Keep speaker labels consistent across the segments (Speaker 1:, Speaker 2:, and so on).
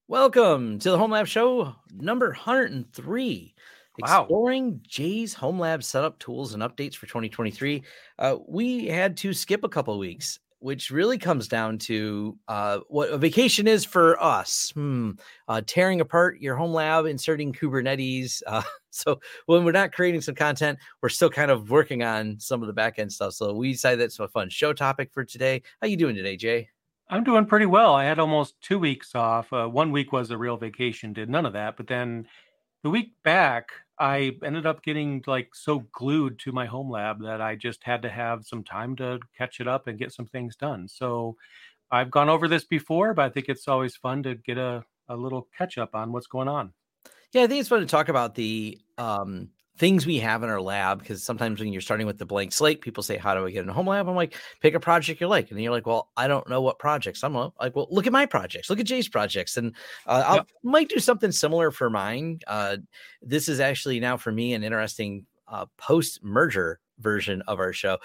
Speaker 1: Welcome to the Home Lab Show number 103,
Speaker 2: Wow.
Speaker 1: exploring Jay's Home Lab setup tools and updates for 2023. We had to skip a couple of weeks, which really comes down to what a vacation is for us. Tearing apart your home lab, inserting Kubernetes. So when we're not creating some content, we're still kind of working on some of the back end stuff. So we decided that's a fun show topic for today. How you doing today, Jay?
Speaker 2: I'm doing pretty well. I had almost 2 weeks off. 1 week was a real vacation, did none of that. But then the week back, I ended up getting like so glued to my home lab that I just had to have some time to catch it up and get some things done. So I've gone over this before, but I think it's always fun to get a little catch up on what's going on.
Speaker 1: Yeah, I think it's fun to talk about the things we have in our lab, because sometimes when you're starting with the blank slate, people say, "How do I get in a home lab?" I'm like, "Pick a project you like," and you're like, "Well, I don't know what projects." I'm like, "Well, look at my projects. Look at Jay's projects," and I
Speaker 2: Yep.
Speaker 1: might do something similar for mine. This is actually now for me an interesting post merger version of our show.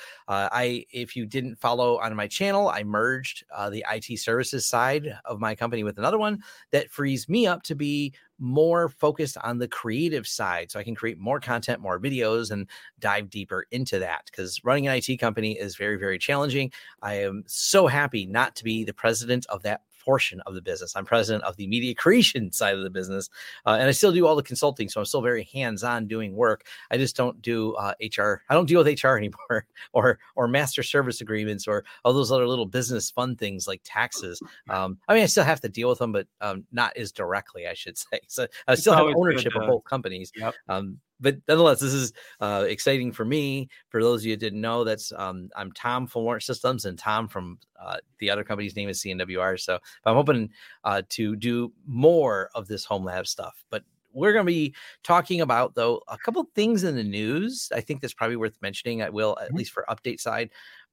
Speaker 1: If you didn't follow on my channel, I merged the IT services side of my company with another one that frees me up to be more focused on the creative side, so I can create more content, more videos, and dive deeper into that, because running an IT company is very, very challenging. I am so happy not to be the president of that portion of the business. I'm president of the media creation side of the business, and I still do all the consulting, so I'm still very hands-on doing work. I just don't do HR. I don't deal with HR anymore, or master service agreements, or all those other little business fun things like taxes. I mean, I still have to deal with them, but not as directly, I should say. So I
Speaker 2: It's
Speaker 1: still have
Speaker 2: always good
Speaker 1: ownership of
Speaker 2: to,
Speaker 1: both companies.
Speaker 2: yep.
Speaker 1: But nonetheless, this is exciting for me. For those of you who didn't know, that's I'm Tom from Warrant Systems, and Tom from the other company's name is CNWR. So I'm hoping to do more of this home lab stuff. But we're going to be talking about, though, a couple of things in the news. I think that's probably worth mentioning. I will, at least for update side.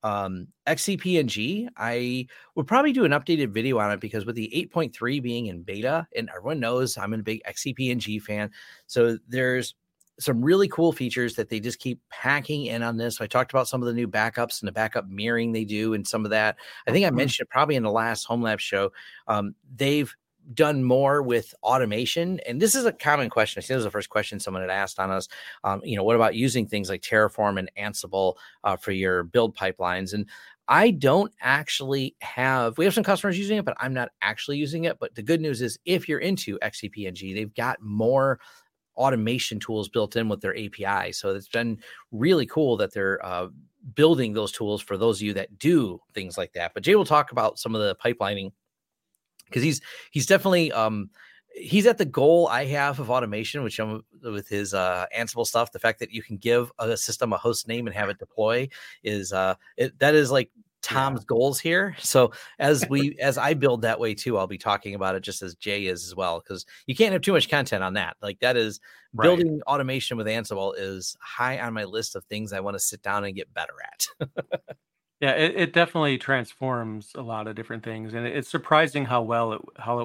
Speaker 1: XCP-ng, I would probably do an updated video on it, because with the 8.3 being in beta, and everyone knows I'm a big XCP-ng fan. So there's some really cool features that they just keep packing in on this. So I talked about some of the new backups and the backup mirroring they do, and some of that. I think I mentioned it probably in the last Home Lab show. They've done more with automation, and this is a common question. I think it was the first question someone had asked on us. What about using things like Terraform and Ansible for your build pipelines? And I don't actually we have some customers using it, but I'm not actually using it. But the good news is, if you're into XCP-ng, they've got more automation tools built in with their API. So it's been really cool that they're building those tools for those of you that do things like that. But Jay will talk about some of the pipelining, because he's definitely he's at the goal I have of automation, which with his Ansible stuff. The fact that you can give a system a host name and have it deploy is that is like Tom's goals here. So as I build that way too, I'll be talking about it just as Jay is as well, because you can't have too much content on that. Like, that is
Speaker 2: Right.
Speaker 1: building automation with Ansible is high on my list of things I want to sit down and get better at.
Speaker 2: Yeah, it definitely transforms a lot of different things, and it's surprising how well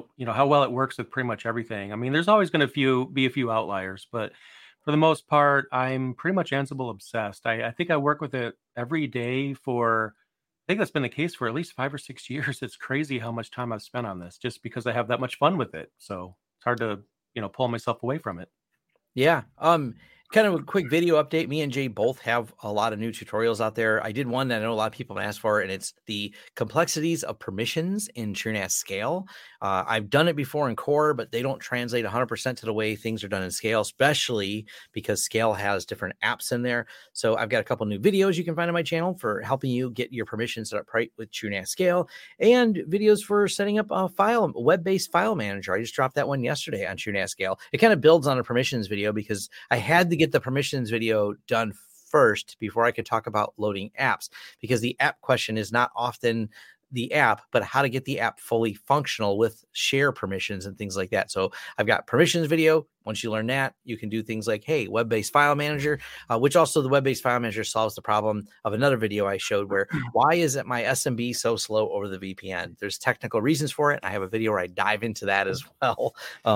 Speaker 2: it works with pretty much everything. I mean, there's always going to be a few outliers, but for the most part, I'm pretty much Ansible obsessed. I think I work with it every day for. I think that's been the case for at least 5 or 6 years. It's crazy how much time I've spent on this, just because I have that much fun with it. So it's hard to pull myself away from it.
Speaker 1: Yeah. Kind of a quick video update. Me and Jay both have a lot of new tutorials out there. I did one that I know a lot of people have asked for, and it's the complexities of permissions in TrueNAS Scale. I've done it before in Core, but they don't translate 100% to the way things are done in Scale, especially because Scale has different apps in there. So I've got a couple new videos you can find on my channel for helping you get your permissions set up right with TrueNAS Scale, and videos for setting up a web-based file manager. I just dropped that one yesterday on TrueNAS Scale. It kind of builds on a permissions video, because I had to get the permissions video done first before I could talk about loading apps, because the app question is not often the app, but how to get the app fully functional with share permissions and things like that. So I've got permissions video. Once you learn that, you can do things like, hey, web-based file manager, which also the web-based file manager solves the problem of another video I showed where, why is it my SMB so slow over the VPN? There's technical reasons for it. I have a video where I dive into that as well.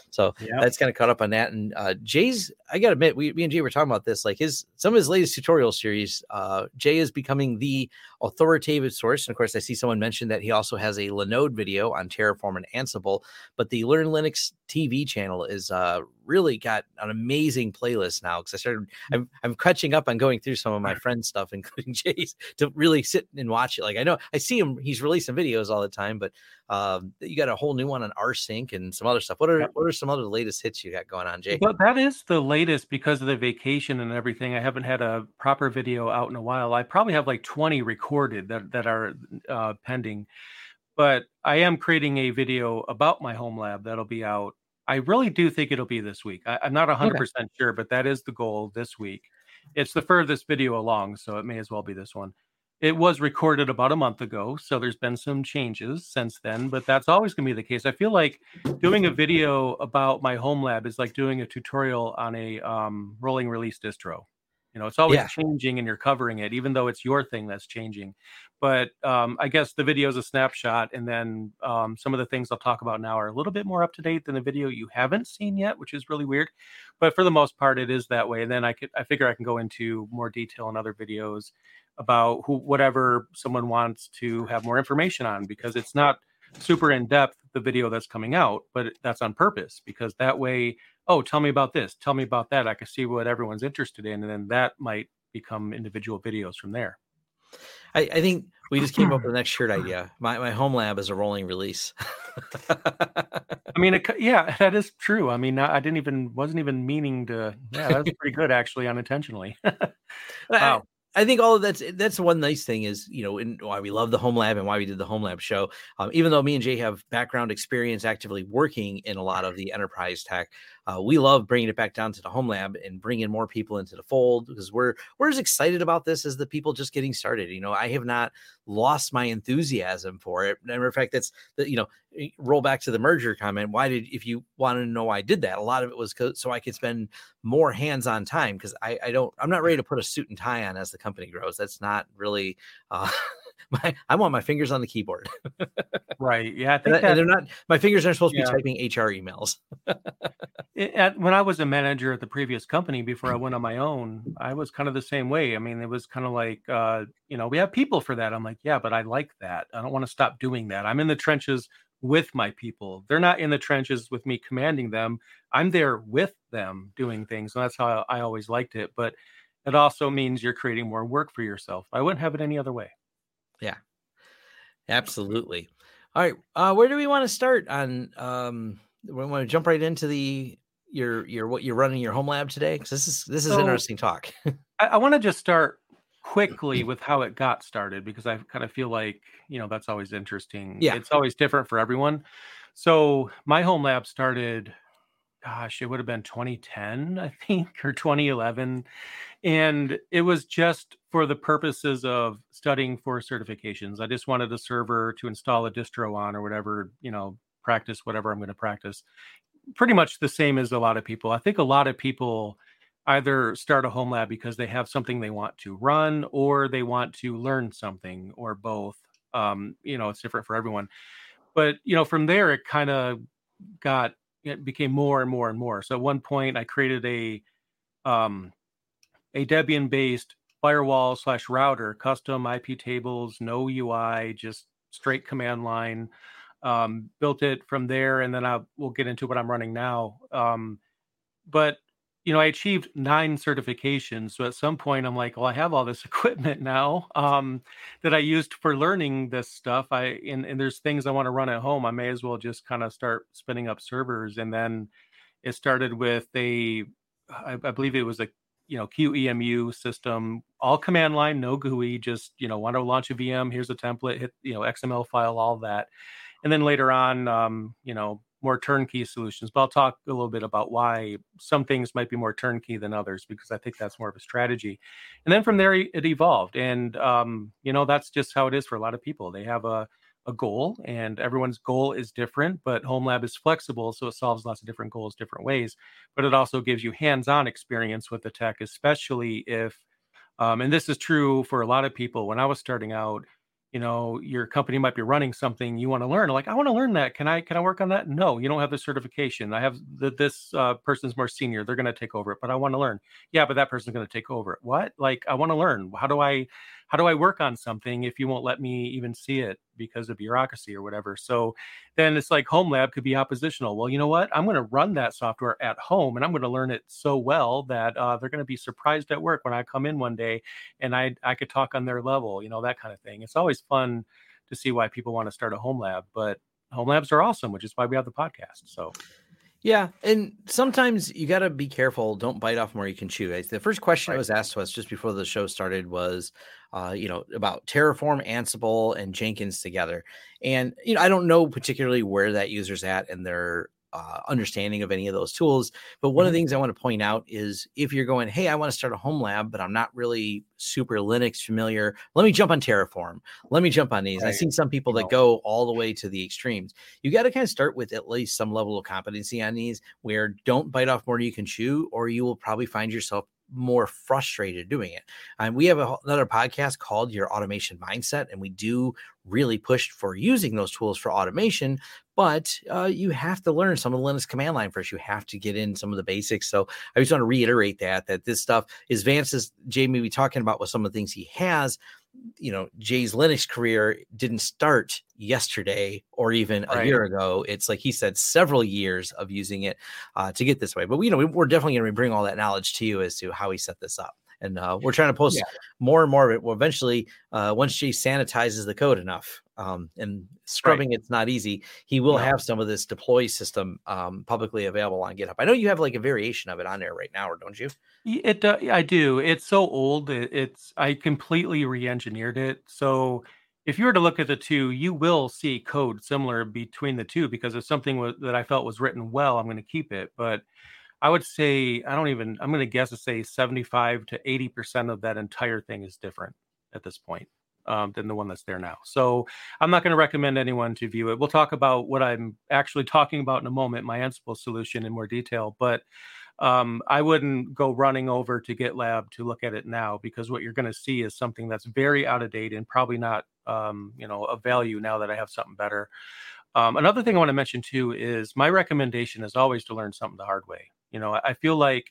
Speaker 1: So
Speaker 2: Yeah.
Speaker 1: that's kind of caught up on that. And Jay's, I gotta admit, me and Jay were talking about this, like some of his latest tutorial series. Jay is becoming the authoritative source. And of course, I see someone mentioned that he also has a Linode video on Terraform and Ansible, but the Learn Linux TV channel is really got an amazing playlist now, because I'm catching up on going through some of my friends' stuff, including Jay's, to really sit and watch it. Like, I know I see him, he's releasing videos all the time, but you got a whole new one on rsync and some other stuff. What are some other latest hits you got going on, Jay?
Speaker 2: But that is the latest because of the vacation and everything. I haven't had a proper video out in a while. I probably have like 20 recorded that are pending. But I am creating a video about my home lab that'll be out. I really do think it'll be this week. I'm not 100% sure, but that is the goal this week. It's the furthest video along, so it may as well be this one. It was recorded about a month ago, so there's been some changes since then, but that's always going to be the case. I feel like doing a video about my home lab is like doing a tutorial on a rolling release distro. It's always changing and you're covering it, even though it's your thing that's changing. But I guess the video is a snapshot, and then some of the things I'll talk about now are a little bit more up to date than the video you haven't seen yet, which is really weird. But for the most part, it is that way. And then I figure I can go into more detail in other videos about whatever someone wants to have more information on, because it's not super in depth, the video that's coming out, but that's on purpose, because that way, tell me about this, tell me about that. I can see what everyone's interested in, and then that might become individual videos from there.
Speaker 1: I think we just came up with the next shirt idea. My home lab is a rolling release.
Speaker 2: I mean, that is true. I mean, wasn't even meaning to. Yeah, that's pretty good, actually, unintentionally.
Speaker 1: Wow. I think all of that's one nice thing is, why we love the home lab and why we did the home lab show. Even though me and Jay have background experience actively working in a lot of the enterprise tech, we love bringing it back down to the home lab and bringing more people into the fold, because we're as excited about this as the people just getting started. I have not lost my enthusiasm for it. Matter of fact, roll back to the merger comment. If you want to know why I did that, a lot of it was so I could spend more hands-on time, because I'm not ready to put a suit and tie on as the company grows. That's not really I want my fingers on the keyboard.
Speaker 2: Right. Yeah. I
Speaker 1: think and they're not, my fingers aren't supposed to be typing HR emails.
Speaker 2: When I was a manager at the previous company before I went on my own, I was kind of the same way. I mean, it was kind of like, we have people for that. I'm like, yeah, but I like that. I don't want to stop doing that. I'm in the trenches with my people. They're not in the trenches with me commanding them. I'm there with them doing things. And that's how I always liked it. But it also means you're creating more work for yourself. I wouldn't have it any other way.
Speaker 1: Yeah, absolutely. All right. Where do we want to start on? We want to jump right into what you're running your home lab today, because this is interesting talk.
Speaker 2: I want to just start quickly with how it got started, because I kind of feel like that's always interesting.
Speaker 1: Yeah,
Speaker 2: it's always different for everyone. So my home lab started, gosh, it would have been 2010, I think, or 2011. And it was just for the purposes of studying for certifications. I just wanted a server to install a distro on, or whatever, practice whatever I'm going to practice. Pretty much the same as a lot of people. I think a lot of people either start a home lab because they have something they want to run, or they want to learn something, or both. It's different for everyone. But, from there, it kind of it became more and more and more. So at one point I created a Debian-based firewall/router, custom IP tables, no UI, just straight command line. Built it from there, and then we'll get into what I'm running now. But I achieved 9 certifications. So at some point I'm like, well, I have all this equipment now that I used for learning this stuff. And there's things I want to run at home. I may as well just kind of start spinning up servers. And then it started with I believe it was a QEMU system, all command line, no GUI, just want to launch a VM, here's a template, hit XML file, all that. And then later on, more turnkey solutions. But I'll talk a little bit about why some things might be more turnkey than others, because I think that's more of a strategy. And then from there, it evolved. And, that's just how it is for a lot of people. They have a goal, and everyone's goal is different, but home lab is flexible. So it solves lots of different goals, different ways. But it also gives you hands-on experience with the tech, especially if, and this is true for a lot of people. When I was starting out, your company might be running something you want to learn. Like, I want to learn that. Can I work on that? No, you don't have the certification. I have this person's more senior. They're going to take over it, but I want to learn. Yeah, but that person's going to take over it. What? Like, I want to learn. How do I work on something if you won't let me even see it because of bureaucracy or whatever? So then it's like Home Lab could be oppositional. Well, you know what? I'm going to run that software at home and I'm going to learn it so well that they're going to be surprised at work when I come in one day and I could talk on their level, that kind of thing. It's always fun to see why people want to start a home lab, but home labs are awesome, which is why we have the podcast. So
Speaker 1: Yeah, and sometimes you got to be careful. Don't bite off more you can chew. The first question that was asked to us just before the show started was, about Terraform, Ansible, and Jenkins together. And I don't know particularly where that user's at in their understanding of any of those tools. But one of the things I want to point out is if you're going, hey, I want to start a home lab, but I'm not really super Linux familiar. Let me jump on Terraform. Let me jump on these. Right. I've seen some people that go all the way to the extremes. You got to kind of start with at least some level of competency on these where don't bite off more than you can chew, or you will probably find yourself more frustrated doing it. We have another podcast called Your Automation Mindset, and we do really push for using those tools for automation, but you have to learn some of the Linux command line first. You have to get in some of the basics. So I just want to reiterate that this stuff is Vance, as Jay may be talking about with some of the things he has. Jay's Linux career didn't start yesterday or even a year ago. It's like he said, several years of using it to get this way. But we're definitely going to bring all that knowledge to you as to how he set this up. And we're trying to post more and more of it. Well, eventually, once Jay sanitizes the code enough, and scrubbing it's not easy, he will have some of this deploy system publicly available on GitHub. I know you have like a variation of it on there right now, or don't you?
Speaker 2: I do. It's so old. I completely re-engineered it. So if you were to look at the two, you will see code similar between the two, because if something that I felt was written well, I'm going to keep it. But I would say, I'm going to guess to say 75 to 80% of that entire thing is different at this point than the one that's there now. So I'm not going to recommend anyone to view it. We'll talk about what I'm actually talking about in a moment, my Ansible solution in more detail. But I wouldn't go running over to GitLab to look at it now, because what you're going to see is something that's very out of date and probably not, of value now that I have something better. Another thing I want to mention too is my recommendation is always to learn something the hard way. I feel like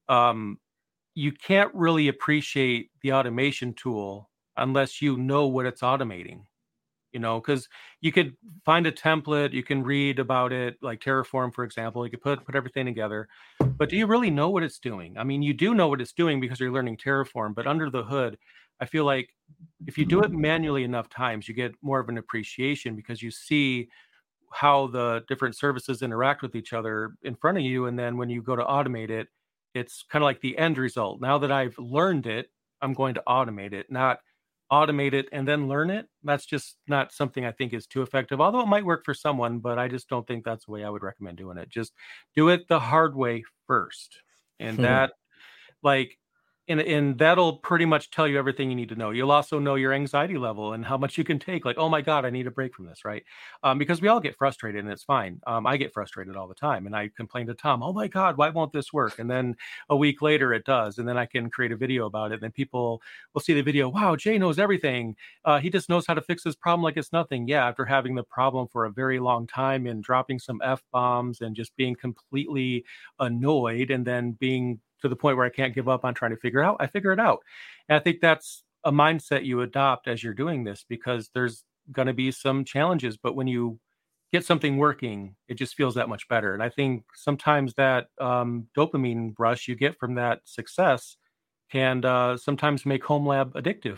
Speaker 2: you can't really appreciate the automation tool unless you know what it's automating. Because you could find a template, you can read about it, like Terraform, for example. You could put everything together, but do you really know what it's doing? I mean, you do know what it's doing because you're learning Terraform, but under the hood, I feel like if you do it manually enough times, you get more of an appreciation because you see how the different services interact with each other in front of you. And then when you go to automate it, it's kind of like the end result. Now that I've learned it, I'm going to automate it, not automate it and then learn it. That's just not something I think is too effective, although it might work for someone, but I just don't think that's the way I would recommend doing it. Just do it the hard way first. And that, like, and that'll pretty much tell you everything you need to know. You'll also know your anxiety level and how much you can take. Like, oh my God, I need a break from this, right? Because we all get frustrated, and it's fine. I get frustrated all the time, and I complain to Tom, oh my God, why won't this work? And then a week later it does, and then I can create a video about it. And then people will see the video. Wow, Jay knows everything. He just knows how to fix this problem like it's nothing. Yeah, after having the problem for a very long time and dropping some F-bombs and just being completely annoyed, and then being to the point where I can't give up on trying to figure it out, I figure it out. And I think that's a mindset you adopt as you're doing this, because there's going to be some challenges, but when you get something working, it just feels that much better. And I think sometimes that dopamine rush you get from that success can sometimes make Home Lab addictive.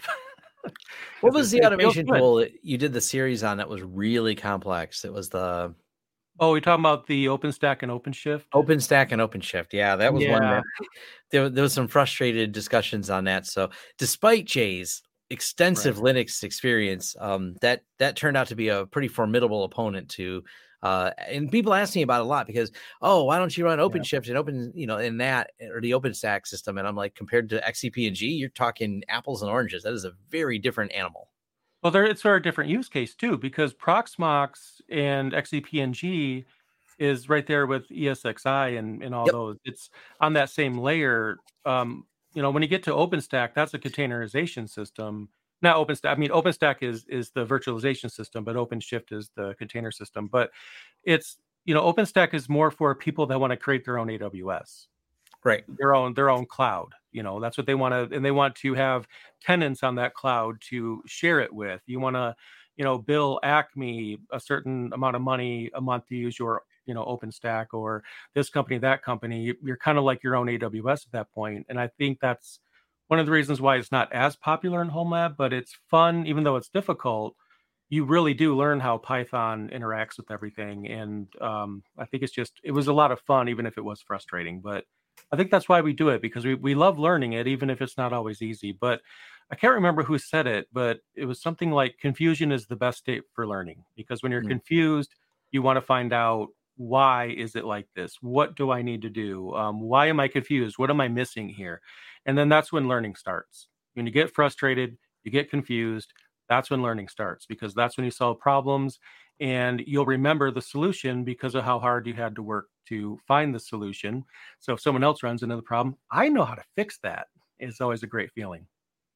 Speaker 1: What was the automation tool that you did the series on that was really complex? It was the...
Speaker 2: Oh, you're talking about the OpenStack and OpenShift?
Speaker 1: OpenStack and OpenShift. Yeah, that was one that there was some frustrated discussions on that. So despite Jay's extensive Linux experience, that turned out to be a pretty formidable opponent to, and people ask me about it a lot because, oh, why don't you run OpenShift and open, in that, or the OpenStack system? And I'm like, compared to XCP-ng, you're talking apples and oranges. That is a very different animal.
Speaker 2: Well, it's for a different use case too, because Proxmox and XCP-ng is right there with ESXi and all those. It's on that same layer. When you get to OpenStack, that's a containerization system. not OpenStack. I mean, OpenStack is the virtualization system, but OpenShift is the container system. But it's, OpenStack is more for people that want to create their own AWS,
Speaker 1: Right.
Speaker 2: their own cloud. That's what they want to, and they want to have tenants on that cloud to share it with. You want to, bill Acme a certain amount of money a month to use your, OpenStack, or this company, that company. You're kind of like your own AWS at that point. And I think that's one of the reasons why it's not as popular in Home Lab, but it's fun, even though it's difficult. You really do learn how Python interacts with everything. And I think it was a lot of fun, even if it was frustrating. But I think that's why we do it, because we love learning it, even if it's not always easy. But I can't remember who said it, but it was something like confusion is the best state for learning, because when you're confused, you want to find out, why is it like this? What do I need to do? Why am I confused? What am I missing here? And then that's when learning starts. When you get frustrated, you get confused, that's when learning starts, because that's when you solve problems and you'll remember the solution because of how hard you had to work to find the solution. So if someone else runs into the problem, I know how to fix that. It's always a great feeling.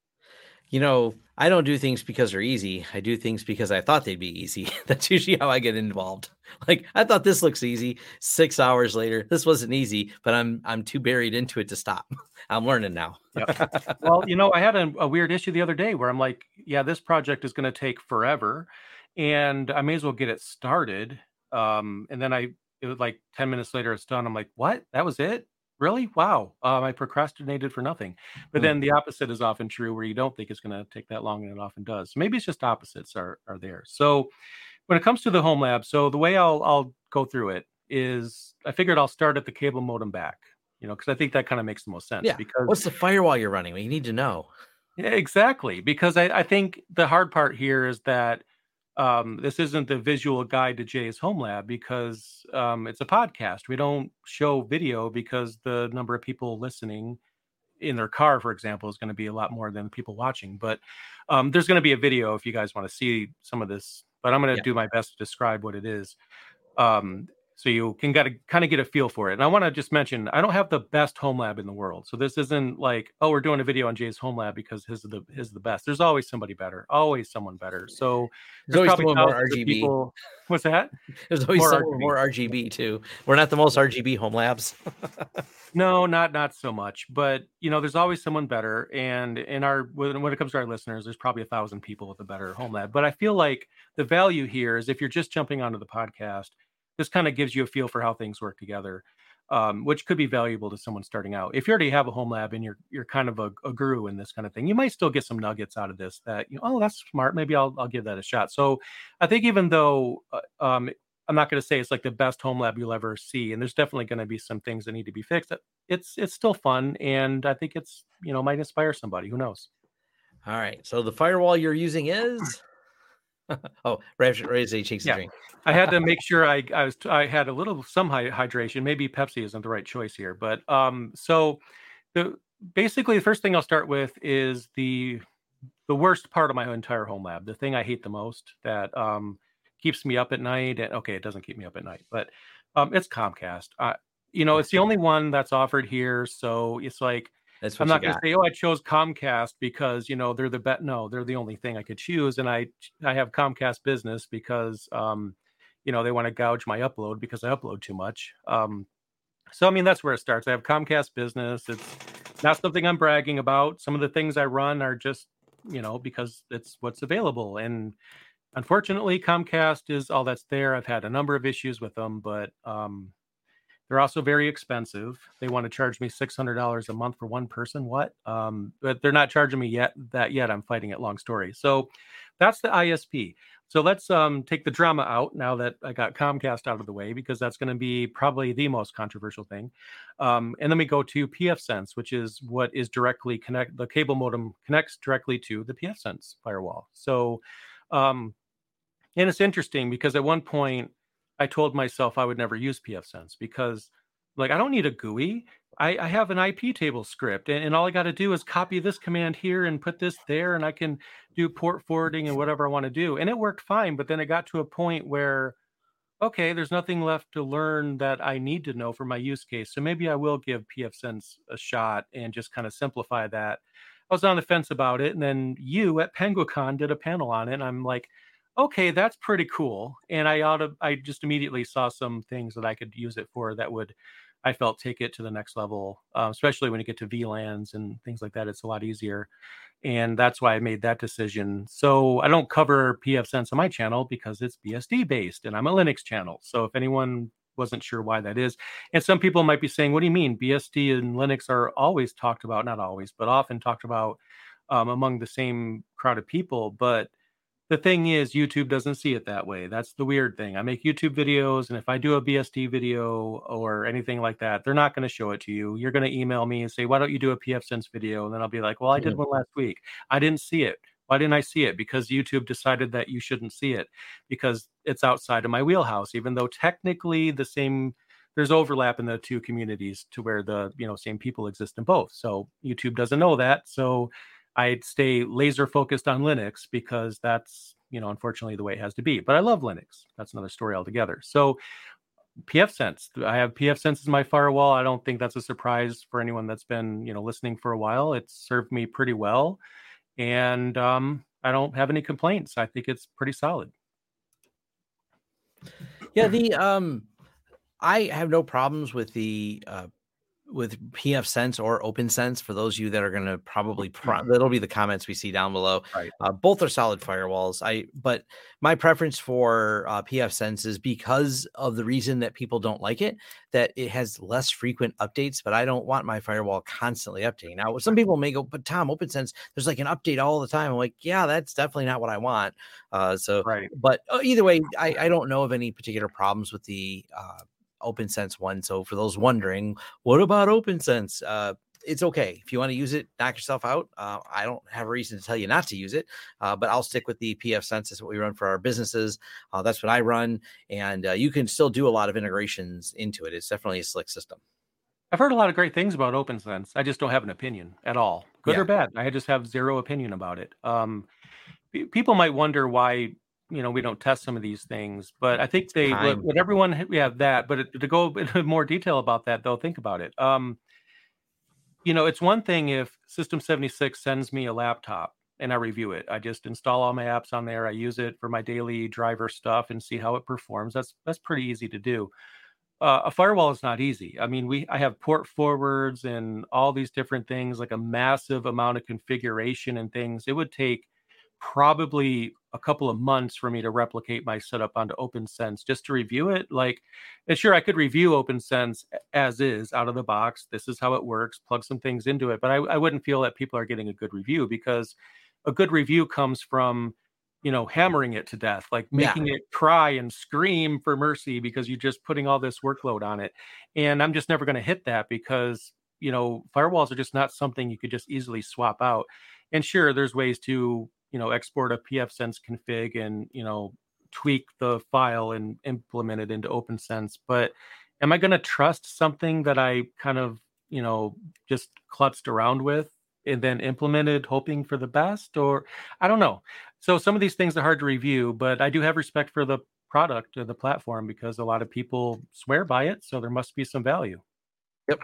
Speaker 1: I don't do things because they're easy. I do things because I thought they'd be easy. That's usually how I get involved. Like, I thought this looks easy. 6 hours later, this wasn't easy, but I'm too buried into it to stop. I'm learning now.
Speaker 2: Yep. Well, I had a weird issue the other day where I'm like, yeah, this project is going to take forever, and I may as well get it started. And then it was like 10 minutes later, it's done. I'm like, what? That was it? Really? Wow. I procrastinated for nothing. But then the opposite is often true, where you don't think it's going to take that long, and it often does. So maybe it's just opposites are there. So when it comes to the Home Lab, so the way I'll go through it is, I figured I'll start at the cable modem back, because I think that kind of makes the most sense.
Speaker 1: Yeah.
Speaker 2: Because
Speaker 1: what's the firewall you're running? We need to know.
Speaker 2: Yeah, exactly. Because I think the hard part here is that this isn't the visual guide to Jay's Home Lab, because it's a podcast. We don't show video because the number of people listening in their car, for example, is going to be a lot more than people watching. But there's going to be a video if you guys want to see some of this. But I'm going to do my best to describe what it is. So you can kind of get a feel for it. And I want to just mention, I don't have the best Home Lab in the world. So this isn't like, oh, we're doing a video on Jay's Home Lab because his is the best. There's always somebody better, always someone better. So
Speaker 1: there's always probably more RGB.
Speaker 2: People. What's that?
Speaker 1: There's always more RGB too. We're not the most RGB Home Labs.
Speaker 2: No, not so much. But there's always someone better. And when it comes to our listeners, there's probably 1,000 people with a better Home Lab. But I feel like the value here is, if you're just jumping onto the podcast, this kind of gives you a feel for how things work together, which could be valuable to someone starting out. If you already have a Home Lab and you're kind of a guru in this kind of thing, you might still get some nuggets out of this that, oh, that's smart. Maybe I'll give that a shot. So I think, even though I'm not going to say it's like the best Home Lab you'll ever see, and there's definitely going to be some things that need to be fixed, it's still fun. And I think it's, might inspire somebody. Who knows?
Speaker 1: All right. So the firewall you're using is... Oh, Ray takes a drink.
Speaker 2: I had to make sure I had some hydration. Maybe Pepsi isn't the right choice here, but so basically the first thing I'll start with is the worst part of my entire Home Lab, the thing I hate the most, that keeps me up at night. Okay, it doesn't keep me up at night, but it's Comcast. It's the only one that's offered here, so it's like, I'm not going to say, oh, I chose Comcast because, they're the best. No, they're the only thing I could choose. And I have Comcast Business because, they want to gouge my upload because I upload too much. So, I mean, that's where it starts. I have Comcast Business. It's not something I'm bragging about. Some of the things I run are just, because it's what's available. And unfortunately, Comcast is all that's there. I've had a number of issues with them, but they're also very expensive. They want to charge me $600 a month for one person. What? But they're not charging me yet. I'm fighting it. Long story. So that's the ISP. So let's take the drama out now that I got Comcast out of the way, because that's going to be probably the most controversial thing. And then we go to pfSense, which is what is directly the cable modem connects directly to the pfSense firewall. So, and it's interesting because at one point, I told myself I would never use pfSense because, like, I don't need a GUI. I have an IP table script, and all I got to do is copy this command here and put this there, and I can do port forwarding and whatever I want to do. And it worked fine, but then it got to a point where, okay, there's nothing left to learn that I need to know for my use case. So maybe I will give pfSense a shot and just kind of simplify that. I was on the fence about it, and then you at Penguicon did a panel on it, and I'm like, okay, that's pretty cool. And I just immediately saw some things that I could use it for that would, I felt, take it to the next level, especially when you get to VLANs and things like that. It's a lot easier. And that's why I made that decision. So I don't cover pfSense on my channel because it's BSD based and I'm a Linux channel. So if anyone wasn't sure why that is, and some people might be saying, what do you mean? BSD and Linux are always talked about, not always, but often talked about among the same crowd of people. But the thing is, YouTube doesn't see it that way. That's the weird thing. I make YouTube videos, and if I do a BSD video or anything like that, they're not going to show it to you. You're going to email me and say, why don't you do a pfSense video? And then I'll be like, well, I did one last week. I didn't see it. Why didn't I see it? Because YouTube decided that you shouldn't see it because it's outside of my wheelhouse, even though technically there's overlap in the two communities to where the same people exist in both. So YouTube doesn't know that. So I'd stay laser focused on Linux because that's, unfortunately the way it has to be. But I love Linux. That's another story altogether. So pfSense, I have pfSense as my firewall. I don't think that's a surprise for anyone that's been, listening for a while. It's served me pretty well. And I don't have any complaints. I think it's pretty solid.
Speaker 1: Yeah, I have no problems with with pfSense or OPNsense. For those of you that are going to probably that'll be the comments we see down below.
Speaker 2: Right.
Speaker 1: Both are solid firewalls. But my preference for pfSense is because of the reason that people don't like it, that it has less frequent updates. But I don't want my firewall constantly updating. Now, some people may go, but Tom, OPNsense, there's like an update all the time. I'm like, yeah, that's definitely not what I want.
Speaker 2: Right.
Speaker 1: But either way, I don't know of any particular problems with the OPNsense one. So for those wondering, what about OPNsense? It's okay. If you want to use it, knock yourself out. I don't have a reason to tell you not to use it, but I'll stick with the pfSense. That's what we run for our businesses. That's what I run. And you can still do a lot of integrations into it. It's definitely a slick system.
Speaker 2: I've heard a lot of great things about OPNsense. I just don't have an opinion at all, good or bad. I just have zero opinion about it. People might wonder why we don't test some of these things, but I think what everyone, we have that, but to go into more detail about that, though, think about it. It's one thing if System 76 sends me a laptop and I review it. I just install all my apps on there. I use it for my daily driver stuff and see how it performs. That's pretty easy to do. A firewall is not easy. I mean, I have port forwards and all these different things, like a massive amount of configuration and things. It would take probably a couple of months for me to replicate my setup onto OPNsense just to review it. And sure, I could review OPNsense as is out of the box. This is how it works, plug some things into it. But I wouldn't feel that people are getting a good review, because a good review comes from, hammering it to death, like making it cry and scream for mercy because you're just putting all this workload on it. And I'm just never going to hit that because, firewalls are just not something you could just easily swap out. And sure, there's ways to export a pfSense config and, tweak the file and implement it into OPNsense. But am I going to trust something that I kind of, just klutzed around with and then implemented hoping for the best? Or I don't know. So some of these things are hard to review, but I do have respect for the product or the platform because a lot of people swear by it. So there must be some value.
Speaker 1: Yep.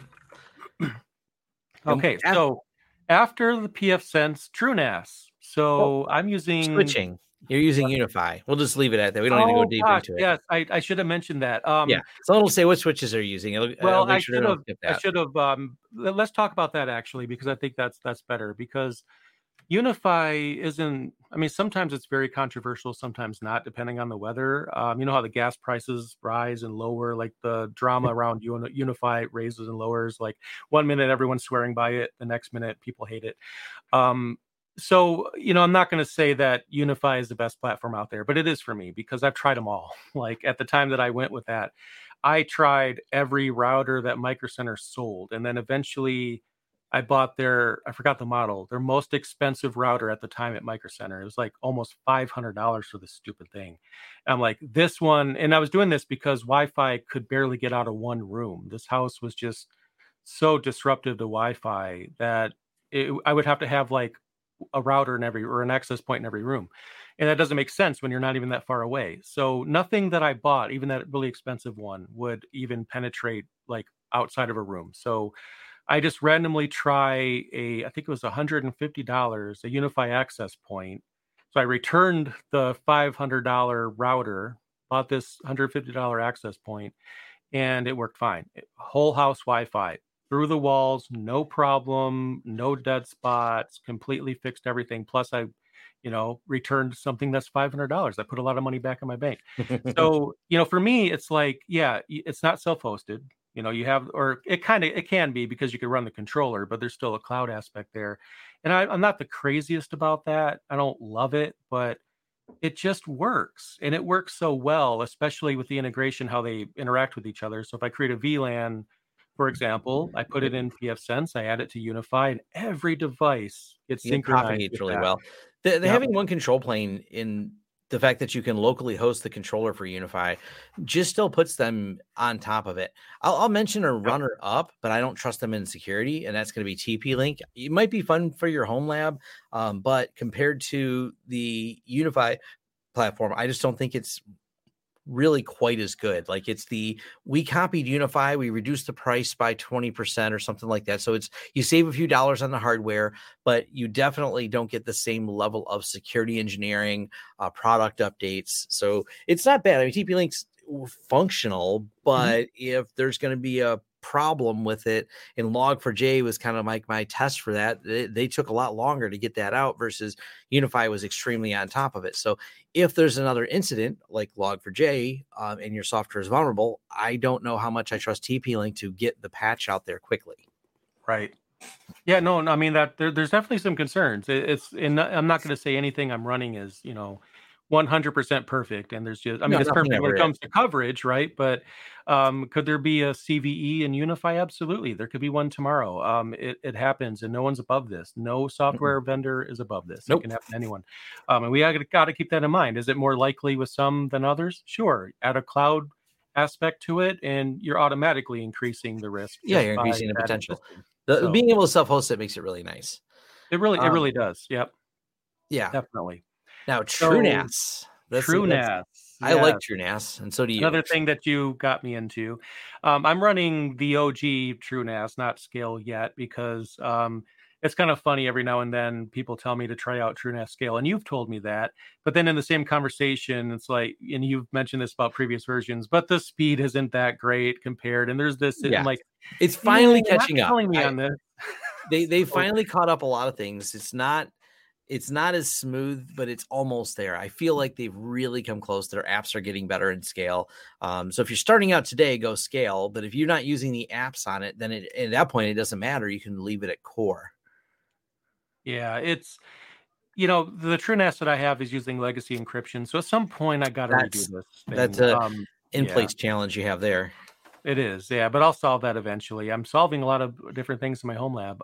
Speaker 2: Okay. So after the pfSense, TrueNAS. So I'm using
Speaker 1: switching. You're using UniFi. We'll just leave it at that. We don't need to go deep into it.
Speaker 2: Yes, I should have mentioned that.
Speaker 1: So it'll say what switches they're using.
Speaker 2: I should have. Let's talk about that actually, because I think that's better. Because UniFi isn't. I mean, sometimes it's very controversial, sometimes not, depending on the weather. You know how the gas prices rise and lower, like the drama around UniFi raises and lowers. Like 1 minute everyone's swearing by it, the next minute people hate it. So, I'm not going to say that UniFi is the best platform out there, but it is for me because I've tried them all. Like at the time that I went with that, I tried every router that Micro Center sold. And then eventually I bought I forgot the model, their most expensive router at the time at Micro Center. It was like almost $500 for this stupid thing. I'm like, this one, and I was doing this because Wi-Fi could barely get out of one room. This house was just so disruptive to Wi-Fi that I would have to have like a router or an access point in every room. And that doesn't make sense when you're not even that far away. So nothing that I bought, even that really expensive one, would even penetrate like outside of a room. So I just randomly try I think it was $150, a UniFi access point. So I returned the $500 router, bought this $150 access point, and it worked fine. Whole house Wi-Fi through the walls, no problem, no dead spots, completely fixed everything. Plus I, returned something that's $500. I put a lot of money back in my bank. So, for me, it's like, yeah, it's not self-hosted. You have, or it can be because you can run the controller, but there's still a cloud aspect there. And I'm not the craziest about that. I don't love it, but it just works. And it works so well, especially with the integration, how they interact with each other. So if I create a VLAN, for example, I put it in pfSense, I add it to UniFi, and every device gets synchronized
Speaker 1: propagates
Speaker 2: with
Speaker 1: really
Speaker 2: that.
Speaker 1: well. The having one control plane in the fact that you can locally host the controller for UniFi just still puts them on top of it. I'll mention a runner up, but I don't trust them in security, and that's going to be TP-Link. It might be fun for your home lab, but compared to the UniFi platform, I just don't think it's really quite as good. Like we copied UniFi, we reduced the price by 20% or something like that. So you save a few dollars on the hardware, but you definitely don't get the same level of security engineering, product updates. So it's not bad. I mean, TP-Link's functional, but if there's going to be a problem with it, and Log4j was kind of like my test for that, they took a lot longer to get that out versus UniFi was extremely on top of it. So if there's another incident like Log4j and your software is vulnerable, I don't know how much I trust TP-Link to get the patch out there quickly.
Speaker 2: Right. Yeah, no, I mean that there's definitely some concerns. I'm not going to say anything I'm running is 100% perfect, and there's just, it's perfect when it comes to coverage, right? But could there be a CVE in UniFi? Absolutely, there could be one tomorrow. It happens, and no one's above this. No software vendor is above this. It can happen to anyone, and we got to keep that in mind. Is it more likely with some than others? Sure, add a cloud aspect to it, and you're automatically increasing the risk.
Speaker 1: Yeah, you're increasing the potential. Being able to self-host it makes it really nice.
Speaker 2: It really does. Yep.
Speaker 1: Yeah,
Speaker 2: definitely.
Speaker 1: Now, TrueNAS.
Speaker 2: TrueNAS.
Speaker 1: I like TrueNAS, and so do you.
Speaker 2: Another thing that you got me into. I'm running the OG TrueNAS, not Scale yet, because it's kind of funny. Every now and then people tell me to try out TrueNAS Scale, and you've told me that. But then in the same conversation, it's like, and you've mentioned this about previous versions, but the speed isn't that great compared. And there's this, I'm like,
Speaker 1: it's finally catching up.
Speaker 2: Telling me on this.
Speaker 1: They finally caught up a lot of things. It's not as smooth, but it's almost there. I feel like they've really come close. Their apps are getting better in Scale. So if you're starting out today, go Scale. But if you're not using the apps on it, then at that point, it doesn't matter. You can leave it at Core.
Speaker 2: Yeah, it's, the TrueNAS that I have is using legacy encryption. So at some point, I got to redo this thing.
Speaker 1: That's an in-place challenge you have there.
Speaker 2: It is, yeah, but I'll solve that eventually. I'm solving a lot of different things in my home lab.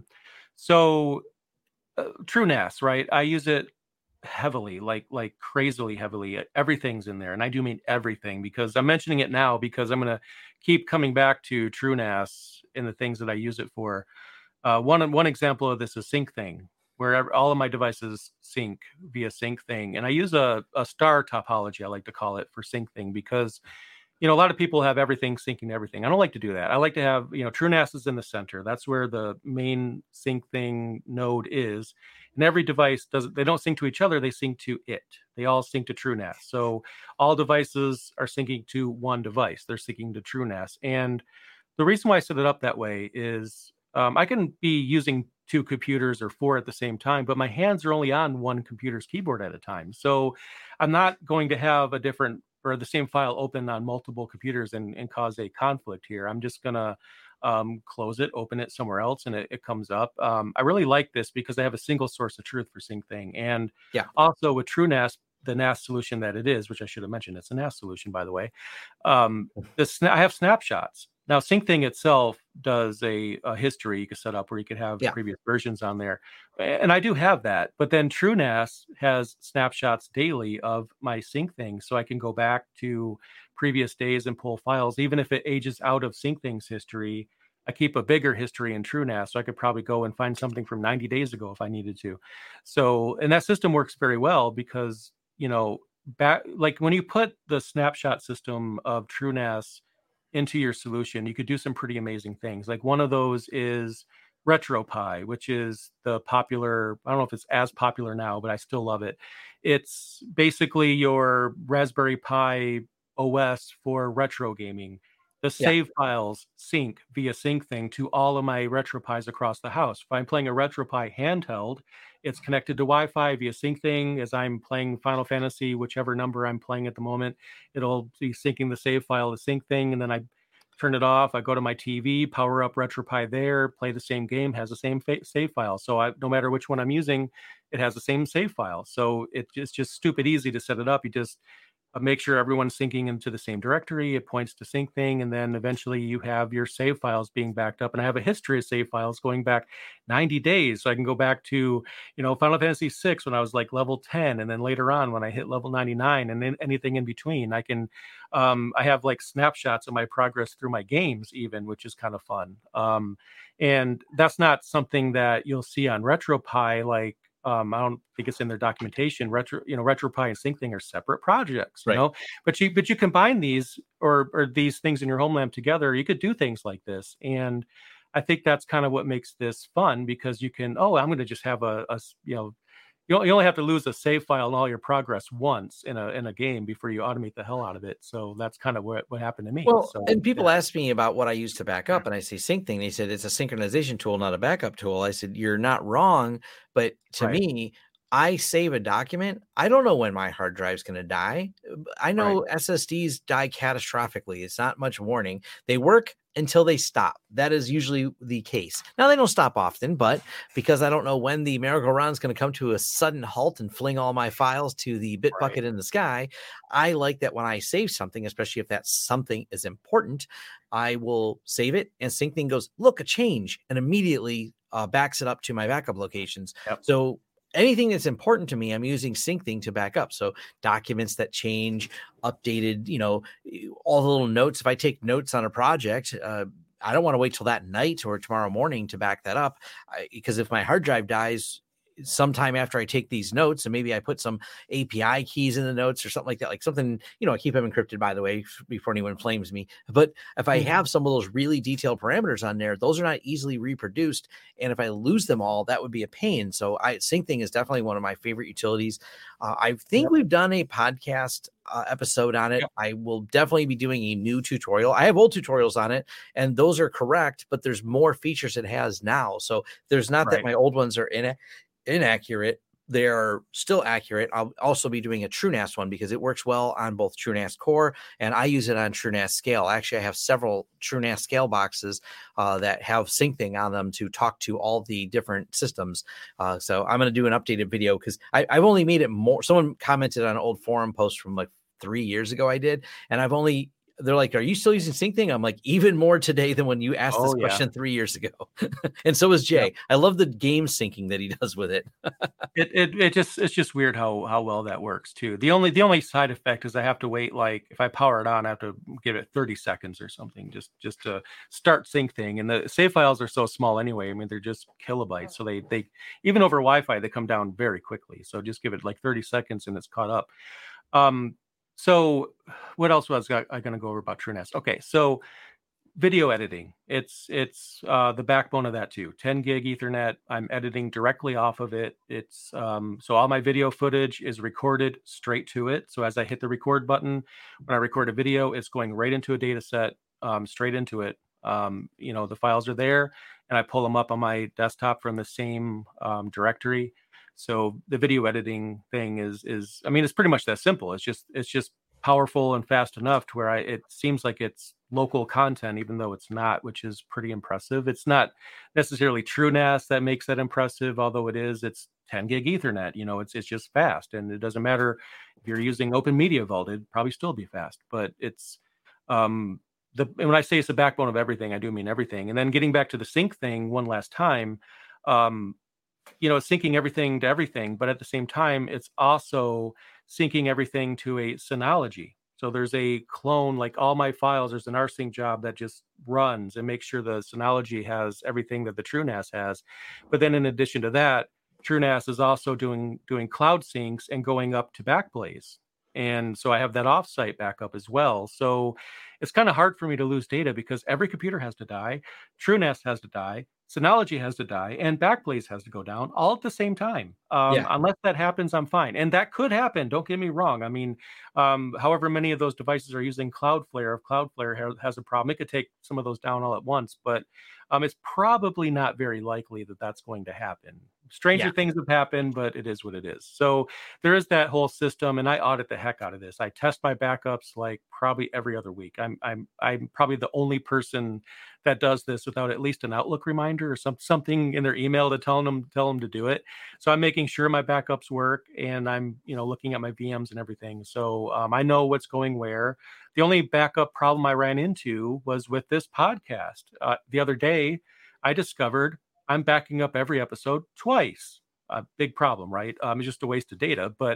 Speaker 2: So TrueNAS, right? I use it heavily, like crazily heavily. Everything's in there, and I do mean everything, because I'm mentioning it now because I'm going to keep coming back to TrueNAS in the things that I use it for. One example of this is SyncThing, where all of my devices sync via SyncThing, and I use a star topology, I like to call it, for SyncThing, because a lot of people have everything syncing to everything. I don't like to do that. I like to have, TrueNAS is in the center. That's where the main SyncThing node is. And every device they don't sync to each other. They sync to it. They all sync to TrueNAS. So all devices are syncing to one device. They're syncing to TrueNAS. And the reason why I set it up that way is I can be using 2 computers or 4 at the same time, but my hands are only on one computer's keyboard at a time. So I'm not going to have a different or the same file open on multiple computers and cause a conflict here. I'm just going to close it, open it somewhere else, and it comes up. I really like this because I have a single source of truth for SyncThing. And also with TrueNAS, the NAS solution that it is, which I should have mentioned, it's a NAS solution, by the way. I have snapshots. Now, SyncThing itself does a history you can set up where you could have previous versions on there. And I do have that. But then TrueNAS has snapshots daily of my SyncThing. So I can go back to previous days and pull files. Even if it ages out of SyncThing's history, I keep a bigger history in TrueNAS. So I could probably go and find something from 90 days ago if I needed to. So, and that system works very well because, back, like when you put the snapshot system of TrueNAS into your solution, you could do some pretty amazing things. Like one of those is RetroPie, which is the popular, I don't know if it's as popular now, but I still love it. It's basically your Raspberry Pi OS for retro gaming. The
Speaker 1: Yeah.
Speaker 2: save files sync via SyncThing to all of my RetroPies across the house. If I'm playing a RetroPie handheld, it's connected to Wi-Fi via SyncThing. As I'm playing Final Fantasy, whichever number I'm playing at the moment, it'll be syncing the save file to SyncThing, and then I turn it off. I go to my TV, power up RetroPie there, play the same game, has the same save file. So no matter which one I'm using, it has the same save file. So it's just stupid easy to set it up. You just make sure everyone's syncing into the same directory. It points to SyncThing, and then eventually you have your save files being backed up. And I have a history of save files going back 90 days. So I can go back to, Final Fantasy VI when I was like level 10, and then later on when I hit level 99, and then anything in between. I have like snapshots of my progress through my games even, which is kind of fun. And that's not something that you'll see on RetroPie, like, I don't think it's in their documentation. RetroPie and SyncThing are separate projects,
Speaker 1: Right.
Speaker 2: but you combine these or these things in your homeland together. You could do things like this, and I think that's kind of what makes this fun, because you can. Oh, I'm going to just have you only have to lose a save file and all your progress once in a game before you automate the hell out of it. So that's kind of what happened to me.
Speaker 1: Well,
Speaker 2: So,
Speaker 1: and people ask me about what I use to back up, and I say SyncThing. They said it's a synchronization tool, not a backup tool. I said, you're not wrong, but to
Speaker 2: Right.
Speaker 1: me, I save a document. I don't know when my hard drive's going to die. I know SSDs die catastrophically. It's not much warning. They work until they stop. That is usually the case. Now, they don't stop often, but because I don't know when the merry-go-round is going to come to a sudden halt and fling all my files to the Bitbucket in the sky, I like that when I save something, especially if that something is important, I will save it, and SyncThing goes, look, a change, and immediately backs it up to my backup locations.
Speaker 2: Yep.
Speaker 1: So anything that's important to me, I'm using SyncThing to back up. So documents that change, updated, all the little notes. If I take notes on a project, I don't want to wait till that night or tomorrow morning to back that up, because if my hard drive dies sometime after I take these notes, and maybe I put some API keys in the notes or something like that, like something, I keep them encrypted, by the way, before anyone flames me. But if I have some of those really detailed parameters on there, those are not easily reproduced. And if I lose them all, that would be a pain. So SyncThing is definitely one of my favorite utilities. I think we've done a podcast episode on it. I will definitely be doing a new tutorial. I have old tutorials on it, and those are correct, but there's more features it has now. So there's not that my old ones are inaccurate. They're still accurate. I'll also be doing a TrueNAS one because it works well on both TrueNAS Core, and I use it on TrueNAS Scale. Actually, I have several TrueNAS Scale boxes that have SyncThing on them to talk to all the different systems. So I'm going to do an updated video because I've only made it more. Someone commented on an old forum post from like 3 years ago I did, and they're like, are you still using SyncThing? I'm like, even more today than when you asked this question 3 years ago. And so is Jay. I love the game syncing that he does with it.
Speaker 2: It's just weird how well that works too. The only side effect is I have to wait, like if I power it on, I have to give it 30 seconds or something just to start SyncThing. And the save files are so small anyway. I mean, they're just kilobytes. So they even over Wi-Fi, they come down very quickly. So just give it like 30 seconds and it's caught up. So what else was I going to go over about TrueNAS? Okay, so video editing. It's the backbone of that too. 10 gig Ethernet. I'm editing directly off of it. It's so all my video footage is recorded straight to it. So as I hit the record button, when I record a video, it's going right into a data set, straight into it. The files are there, and I pull them up on my desktop from the same directory. So the video editing thing is I mean, it's pretty much that simple. It's just powerful and fast enough to where it seems like it's local content, even though it's not, which is pretty impressive. It's not necessarily TrueNAS that makes that impressive, although it's 10 gig Ethernet. It's just fast, and it doesn't matter if you're using Open Media Vault, it'd probably still be fast. But it's and when I say it's the backbone of everything, I do mean everything. And then getting back to the sync thing one last time. It's syncing everything to everything, but at the same time, it's also syncing everything to a Synology. So there's a clone, like all my files, there's an rsync job that just runs and makes sure the Synology has everything that the TrueNAS has. But then in addition to that, TrueNAS is also doing cloud syncs and going up to Backblaze. And so I have that offsite backup as well. So it's kind of hard for me to lose data because every computer has to die, TrueNAS has to die, Synology has to die, and Backblaze has to go down all at the same time.
Speaker 1: Yeah.
Speaker 2: Unless that happens, I'm fine. And that could happen. Don't get me wrong. I mean, however many of those devices are using Cloudflare, if Cloudflare has a problem, it could take some of those down all at once. But it's probably not very likely that that's going to happen. Stranger things have happened, but it is what it is. So there is that whole system, and I audit the heck out of this. I test my backups like probably every other week. I'm probably the only person that does this without at least an Outlook reminder or something in their email to tell them to do it. So I'm making sure my backups work, and I'm looking at my VMs and everything. So I know what's going where. The only backup problem I ran into was with this podcast. The other day, I discovered I'm backing up every episode twice. A big problem, right? It's just a waste of data, but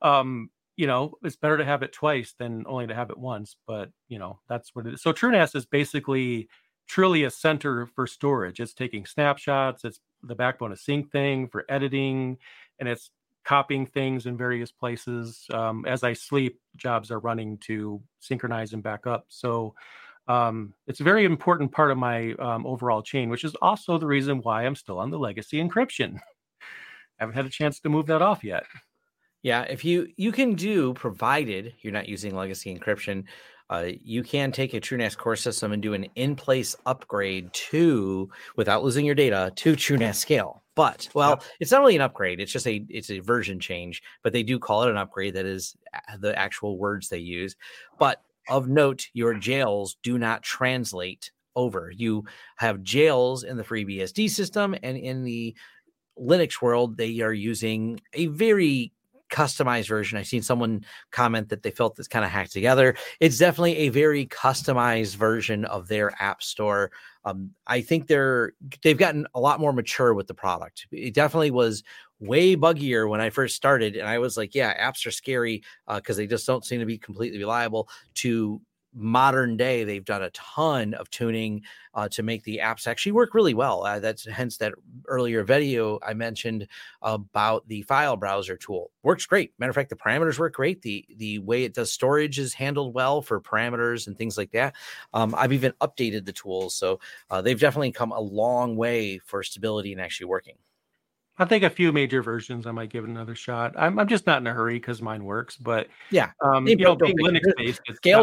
Speaker 2: it's better to have it twice than only to have it once. But that's what it is. So TrueNAS is basically truly a center for storage. It's taking snapshots. It's the backbone of SyncThing for editing, and it's copying things in various places. As I sleep, jobs are running to synchronize and back up. So it's a very important part of my overall chain, which is also the reason why I'm still on the legacy encryption. I haven't had a chance to move that off yet.
Speaker 1: Yeah, if you can do, provided you're not using legacy encryption, you can take a TrueNAS core system and do an in-place upgrade without losing your data, to TrueNAS Scale. But, It's not really an upgrade. It's just it's a version change, but they do call it an upgrade. That is the actual words they use. But of note, your jails do not translate over. You have jails in the FreeBSD system, and in the Linux world, they are using a very customized version. I've seen someone comment that they felt this kind of hacked together. It's definitely a very customized version of their app store. I think they've gotten a lot more mature with the product. It definitely was way buggier when I first started, and I was like, yeah, apps are scary because they just don't seem to be completely reliable. To modern day, they've done a ton of tuning to make the apps actually work really well. That's hence that earlier video I mentioned about the file browser tool. Works great. Matter of fact, the parameters work great. The way it does storage is handled well for parameters and things like that. I've even updated the tools, so they've definitely come a long way for stability and actually working.
Speaker 2: I think a few major versions I might give it another shot. I'm just not in a hurry because mine works. But
Speaker 1: yeah,
Speaker 2: being Linux based,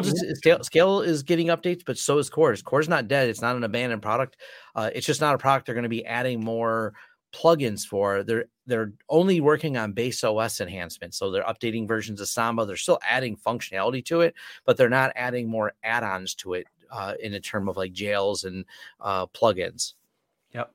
Speaker 1: Scale is getting updates, but so is Core. Core's not dead. It's not an abandoned product. It's just not a product they're going to be adding more plugins for. They're only working on base OS enhancements, so they're updating versions of Samba. They're still adding functionality to it, but they're not adding more add-ons to it in a term of like jails and plugins.
Speaker 2: Yep.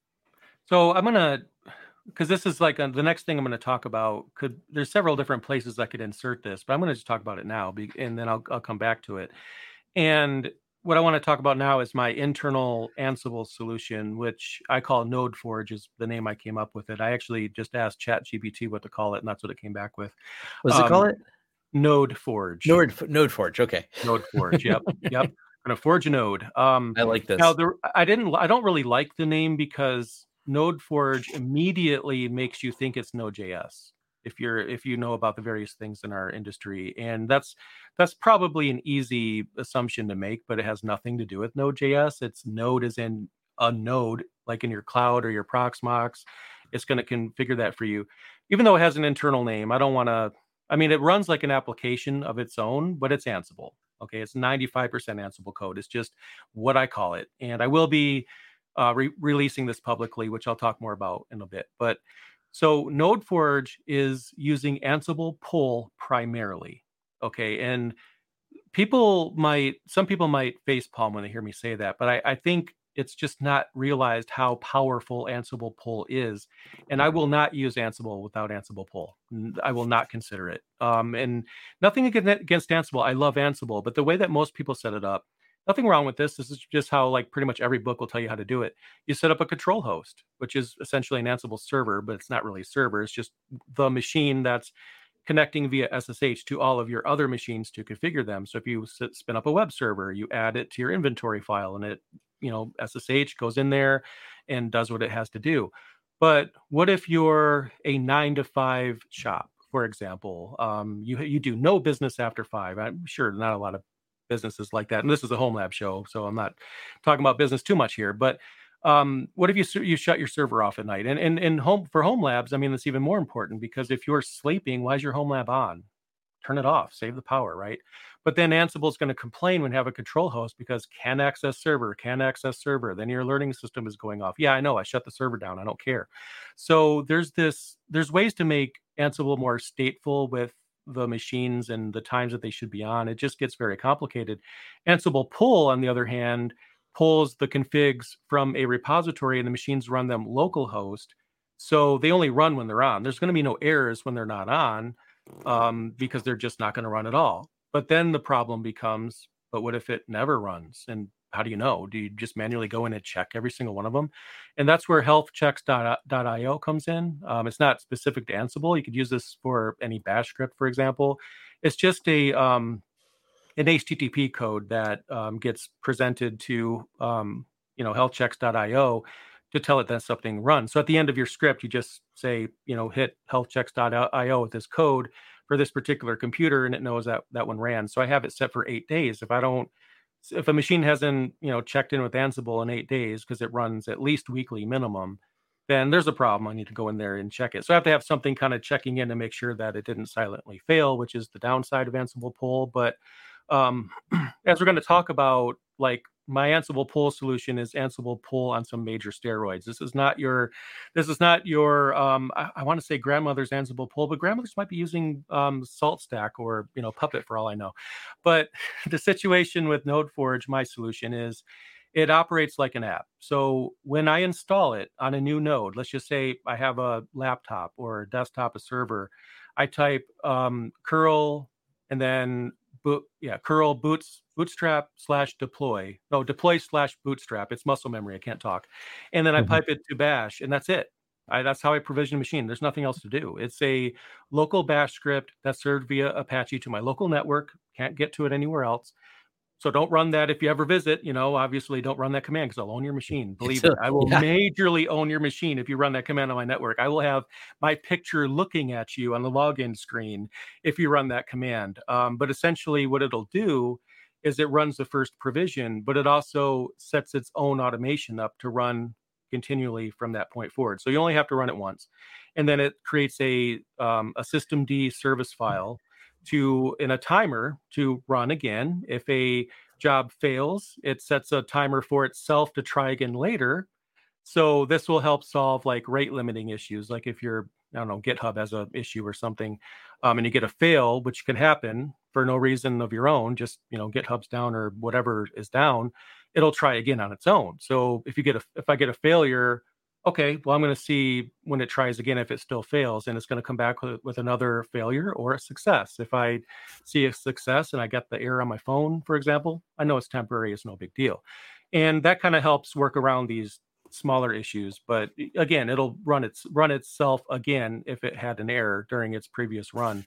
Speaker 2: So I'm gonna. Because this is like the next thing I'm going to talk about. There's several different places I could insert this, but I'm going to just talk about it now, and then I'll come back to it. And what I want to talk about now is my internal Ansible solution, which I call NodeForge, is the name I came up with it. I actually just asked ChatGPT what to call it, and that's what it came back with.
Speaker 1: What does it call it?
Speaker 2: NodeForge.
Speaker 1: NodeForge. Okay.
Speaker 2: NodeForge. Yep. Yep. I'm going to forge a node.
Speaker 1: I like this.
Speaker 2: Now, I don't really like the name because NodeForge immediately makes you think it's Node.js if you know about the various things in our industry, and that's probably an easy assumption to make, but it has nothing to do with Node.js. It's Node as in a node, like in your cloud or your Proxmox. It's going to configure that for you, even though it has an internal name. It runs like an application of its own, but it's Ansible. Okay, it's 95% Ansible code. It's just what I call it, and I will be releasing this publicly, which I'll talk more about in a bit. But so NodeForge is using Ansible pull primarily. Okay. And some people might facepalm when they hear me say that, but I think it's just not realized how powerful Ansible pull is. And I will not use Ansible without Ansible pull. I will not consider it. And nothing against Ansible. I love Ansible, but the way that most people set it up, nothing wrong with this. This is just how like pretty much every book will tell you how to do it. You set up a control host, which is essentially an Ansible server, but it's not really a server. It's just the machine that's connecting via SSH to all of your other machines to configure them. So if you spin up a web server, you add it to your inventory file, and it, SSH goes in there and does what it has to do. But what if you're a 9 to 5 shop, for example? You do no business after 5. I'm sure not a lot of businesses like that. And this is a home lab show, so I'm not talking about business too much here. But what if you shut your server off at night? And home for home labs, I mean, it's even more important, because if you're sleeping, why is your home lab on? Turn it off, save the power, right? But then Ansible is going to complain when you have a control host, because can access server. Then your alerting system is going off. Yeah, I know, I shut the server down, I don't care. So there's ways to make Ansible more stateful with the machines and the times that they should be on. It just gets very complicated. Ansible pull, on the other hand, pulls the configs from a repository, and the machines run them localhost. So they only run when they're on. There's going to be no errors when they're not on, because they're just not going to run at all. But then the problem becomes, but what if it never runs? And how do you know? Do you just manually go in and check every single one of them? And that's where healthchecks.io comes in. It's not specific to Ansible. You could use this for any bash script, for example. It's just an HTTP code that gets presented to healthchecks.io to tell it that something runs. So at the end of your script, you just say, hit healthchecks.io with this code for this particular computer, and it knows that that one ran. So I have it set for 8 days. If a machine hasn't, checked in with Ansible in 8 days, because it runs at least weekly minimum, then there's a problem. I need to go in there and check it. So I have to have something kind of checking in to make sure that it didn't silently fail, which is the downside of Ansible pull. But as we're going to talk about, like, my Ansible pull solution is Ansible pull on some major steroids. This is not your I want to say grandmother's Ansible pull, but grandmothers might be using SaltStack or Puppet for all I know. But the situation with NodeForge, my solution is, it operates like an app. So when I install it on a new node, let's just say I have a laptop or a desktop, a server, I type curl and then curl bootstrap / deploy. No, deploy / bootstrap. It's muscle memory. I can't talk. And then I pipe it to bash, and that's it. That's how I provision a machine. There's nothing else to do. It's a local bash script that's served via Apache to my local network. Can't get to it anywhere else. So don't run that if you ever visit. Obviously don't run that command, because I'll own your machine. Believe it. I will majorly own your machine if you run that command on my network. I will have my picture looking at you on the login screen if you run that command. But essentially what it'll do is it runs the first provision, but it also sets its own automation up to run continually from that point forward. So you only have to run it once. And then it creates a systemd service file in a timer to run again. If a job fails, it sets a timer for itself to try again later. So this will help solve like rate limiting issues. Like if GitHub has an issue or something, and you get a fail, which can happen for no reason of your own, just, GitHub's down or whatever is down, it'll try again on its own. So if I get a failure, okay, well, I'm going to see when it tries again if it still fails, and it's going to come back with another failure or a success. If I see a success and I get the error on my phone, for example, I know it's temporary, it's no big deal. And that kind of helps work around these smaller issues. But again, it'll run itself again if it had an error during its previous run.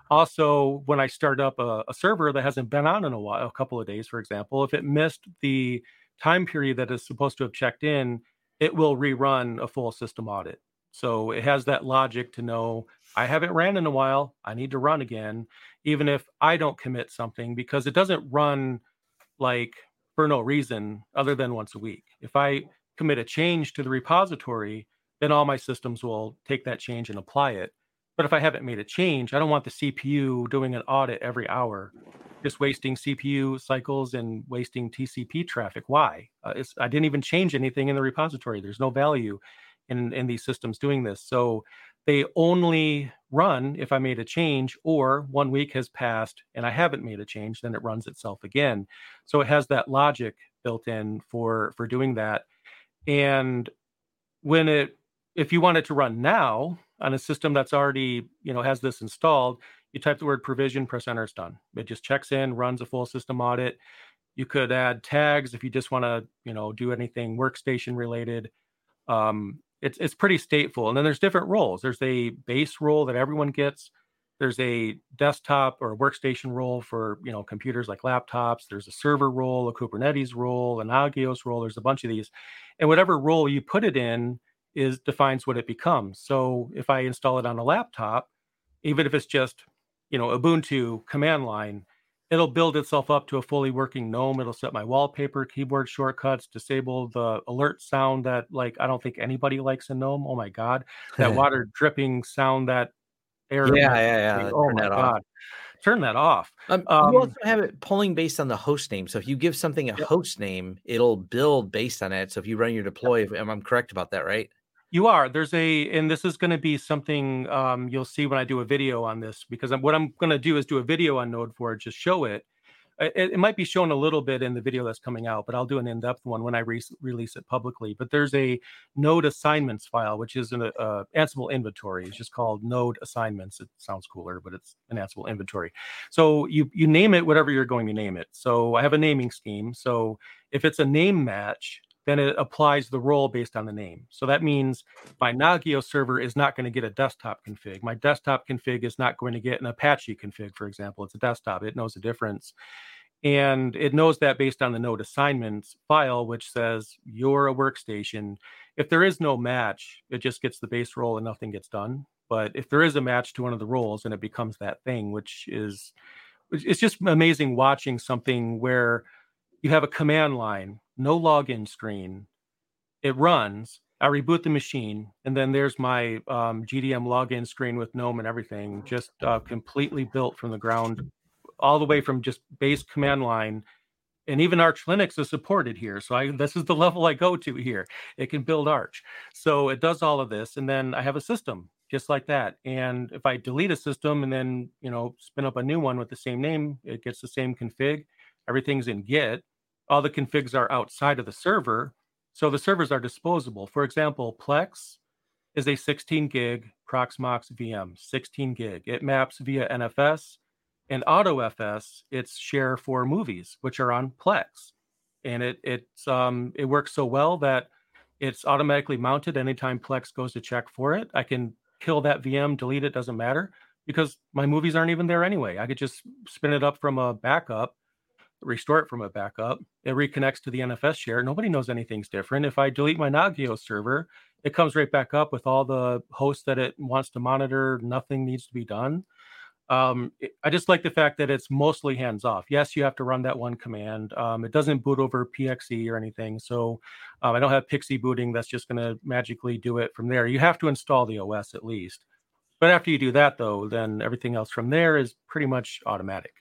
Speaker 2: Also, when I start up a server that hasn't been on in a couple of days, for example, if it missed the time period that is supposed to have checked in, it will rerun a full system audit. So it has that logic to know I haven't ran in a while, I need to run again, even if I don't commit something, because it doesn't run like for no reason other than once a week. If I commit a change to the repository, then all my systems will take that change and apply it. But if I haven't made a change, I don't want the CPU doing an audit every hour, just wasting CPU cycles and wasting TCP traffic. Why? I didn't even change anything in the repository. There's no value in these systems doing this. So they only run if I made a change, or 1 week has passed and I haven't made a change, then it runs itself again. So it has that logic built in for doing that. And if you want it to run now on a system that's already, has this installed, you type the word provision, press enter, it's done. It just checks in, runs a full system audit. You could add tags if you just want to, do anything workstation related. It's pretty stateful. And then there's different roles. There's a base role that everyone gets. There's a desktop or workstation role for, computers like laptops. There's a server role, a Kubernetes role, an Agios role. There's a bunch of these. And whatever role you put it in defines what it becomes. So if I install it on a laptop, even if it's just, Ubuntu command line, it'll build itself up to a fully working GNOME. It'll set my wallpaper, keyboard shortcuts, disable the alert sound that, like, I don't think anybody likes in GNOME. Oh my God. That water dripping sound, that error
Speaker 1: Yeah,
Speaker 2: message.
Speaker 1: yeah, yeah.
Speaker 2: Oh
Speaker 1: Turn
Speaker 2: my
Speaker 1: that off.
Speaker 2: God. Turn that off.
Speaker 1: You also
Speaker 2: Um,
Speaker 1: have it pulling based on the host name. So if you give something a
Speaker 2: yep,
Speaker 1: host name, it'll build based on it. So if you run your
Speaker 2: yep.
Speaker 1: deploy, if I'm correct about that, right?
Speaker 2: You are. And this is going to be something you'll see when I do a video on this, because what I'm going to do is do a video on Node4j, just show it. It might be shown a little bit in the video that's coming out, but I'll do an in-depth one when I release it publicly. But there's a node assignments file, which is an Ansible inventory. It's just called node assignments. It sounds cooler, but it's an Ansible inventory. So you name it whatever you're going to name it. So I have a naming scheme. So if it's a name match, then it applies the role based on the name. So that means my Nagio server is not going to get a desktop config. My desktop config is not going to get an Apache config, for example. It's a desktop. It knows the difference. And it knows that based on the node assignments file, which says you're a workstation. If there is no match, it just gets the base role and nothing gets done. But if there is a match to one of the roles, then it becomes that thing, it's just amazing watching something where you have a command line, no login screen. It runs. I reboot the machine, and then there's my GDM login screen with GNOME and everything, just completely built from the ground, all the way from just base command line. And even Arch Linux is supported here. So this is the level I go to here. It can build Arch. So it does all of this. And then I have a system just like that. And if I delete a system and then, spin up a new one with the same name, it gets the same config. Everything's in Git. All the configs are outside of the server. So the servers are disposable. For example, Plex is a 16 gig Proxmox VM, 16 gig. It maps via NFS. And AutoFS, it's share for movies, which are on Plex. And it works so well that it's automatically mounted anytime Plex goes to check for it. I can kill that VM, delete it, doesn't matter, because my movies aren't even there anyway. I could just spin it up from a backup, restore it from a backup. It reconnects to the NFS share. Nobody knows anything's different. If I delete my Nagio server, it comes right back up with all the hosts that it wants to monitor. Nothing needs to be done. I just like the fact that it's mostly hands off. Yes, you have to run that one command. It doesn't boot over PXE or anything. So I don't have PXE booting that's just going to magically do it from there. You have to install the OS at least. But after you do that, though, then everything else from there is pretty much automatic.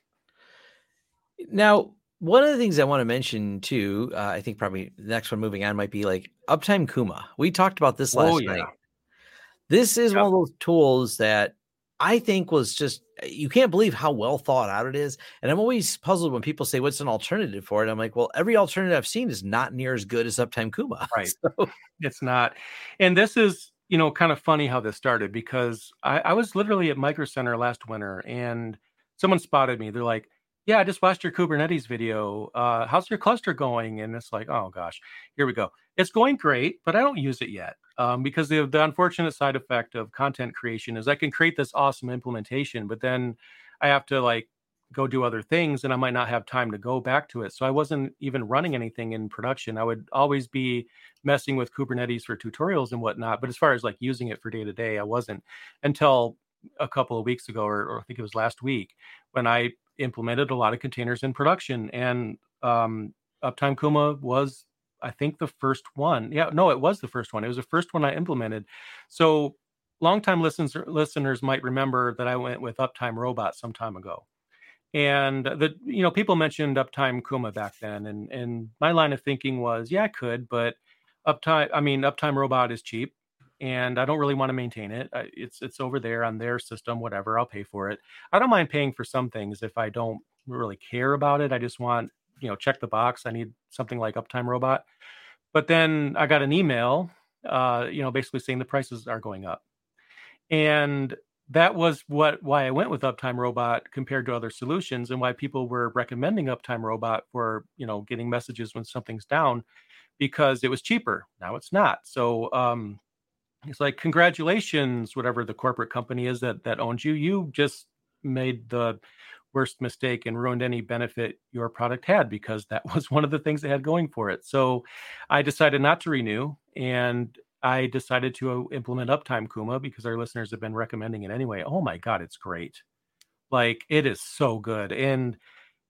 Speaker 1: Now, one of the things I want to mention too, I think probably the next one moving on might be like Uptime Kuma. We talked about this last night. This is one of those tools that I think was just, you can't believe how well thought out it is. And I'm always puzzled when people say, what's an alternative for it? I'm like, well, every alternative I've seen is not near as good as Uptime Kuma.
Speaker 2: Right. So. It's not. And this is, kind of funny how this started, because I was literally at Micro Center last winter and someone spotted me. They're like, yeah, I just watched your Kubernetes video. How's your cluster going? And it's like, oh gosh, here we go. It's going great, but I don't use it yet. Because the unfortunate side effect of content creation is I can create this awesome implementation, but then I have to go do other things and I might not have time to go back to it. So I wasn't even running anything in production. I would always be messing with Kubernetes for tutorials and whatnot. But as far as using it for day to day, I wasn't, until a couple of weeks ago, or I think it was last week, when I implemented a lot of containers in production. And Uptime Kuma was, I think, the first one. Yeah, no, it was the first one. It was the first one I implemented. So longtime listeners might remember that I went with Uptime Robot some time ago. And people mentioned Uptime Kuma back then. And my line of thinking was, yeah, I could, but Uptime Robot is cheap and I don't really want to maintain it. It's over there on their system, whatever, I'll pay for it. I don't mind paying for some things if I don't really care about it. I just want, check the box. I need something like Uptime Robot. But then I got an email, basically saying the prices are going up. And that was why I went with Uptime Robot compared to other solutions, and why people were recommending Uptime Robot for, getting messages when something's down, because it was cheaper. Now it's not. So it's like, congratulations, whatever the corporate company is that owns you. You just made the worst mistake and ruined any benefit your product had, because that was one of the things they had going for it. So I decided not to renew, and I decided to implement Uptime Kuma because our listeners have been recommending it anyway. Oh my God, it's great. It is so good. And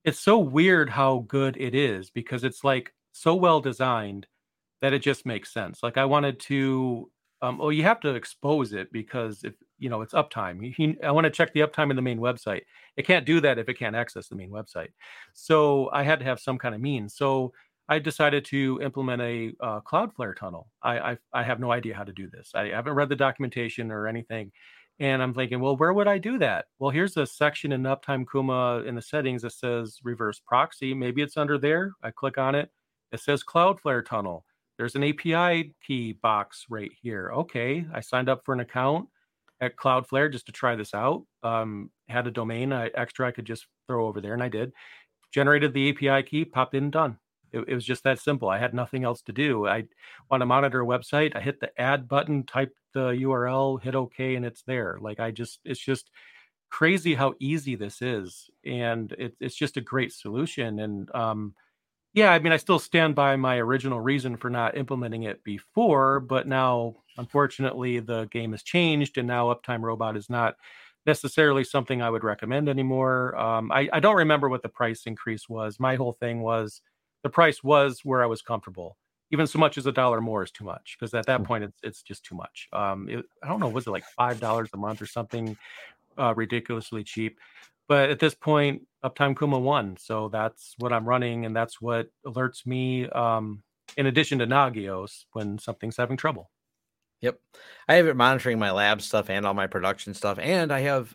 Speaker 2: it's so weird how good it is because it's like so well designed that it just makes sense. Like I wanted to, well, you have to expose it because if it's uptime. I want to check the uptime in the main website. It can't do that if it can't access the main website. So I had to have some kind of means. So I decided to implement a Cloudflare tunnel. I have no idea how to do this. I haven't read the documentation or anything. And I'm thinking, well, where would I do that? Well, here's a section in Uptime Kuma in the settings that says reverse proxy. Maybe it's under there. I click on it. It says Cloudflare tunnel. There's an API key box right here. Okay, I signed up for an account at Cloudflare just to try this out. Had a domain extra I could just throw over there, and I did. Generated the API key, popped in, done. It was just that simple. I had nothing else to do. I want to monitor a website. I hit the add button, type the URL, hit OK, and it's there. It's just crazy how easy this is, and it's just a great solution. And yeah, I mean, I still stand by my original reason for not implementing it before, but now, unfortunately, the game has changed, and now Uptime Robot is not necessarily something I would recommend anymore. I don't remember what the price increase was. My whole thing was the price was where I was comfortable. Even so much as $1 more is too much because at that point it's just too much. I don't know, was it like $5 a month or something ridiculously cheap? But at this point, Uptime Kuma won. So that's what I'm running, and that's what alerts me, in addition to Nagios, when something's having trouble.
Speaker 1: Yep. I have it monitoring my lab stuff and all my production stuff. And I have,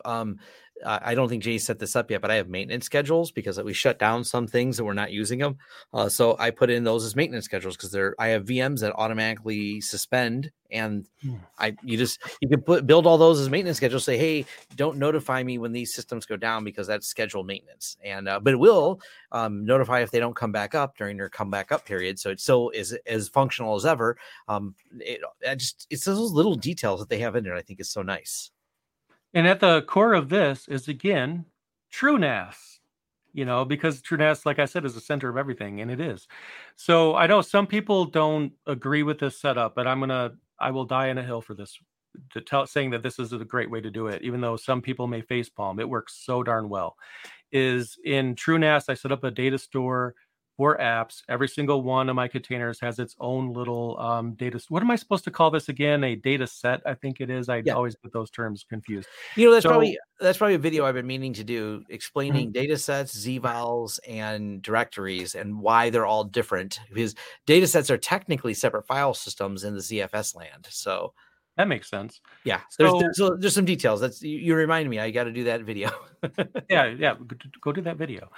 Speaker 1: I don't think Jay set this up yet, but I have maintenance schedules because we shut down some things that we're not using them. So I put in those as maintenance schedules because I have VMs that automatically suspend, and you can build all those as maintenance schedules. Say, hey, don't notify me when these systems go down because that's scheduled maintenance. And but it will notify if they don't come back up during their come back up period. So it still is as functional as ever. It's those little details that they have in there. I think is so nice.
Speaker 2: And at the core of this is, again, TrueNAS, because TrueNAS, like I said, is the center of everything, and it is. So I know some people don't agree with this setup, but I will die on a hill for this, saying that this is a great way to do it, even though some people may facepalm. It works so darn well. Is in TrueNAS, I set up a data store for apps. Every single one of my containers has its own little data. What am I supposed to call this again? A data set, I think it is. I always get those terms confused.
Speaker 1: That's probably a video I've been meaning to do, explaining data sets, zvals, and directories, and why they're all different. Because data sets are technically separate file systems in the ZFS land. So
Speaker 2: that makes sense.
Speaker 1: Yeah. There's some details. That's you reminded me. I got to do that video.
Speaker 2: yeah. Go do that video.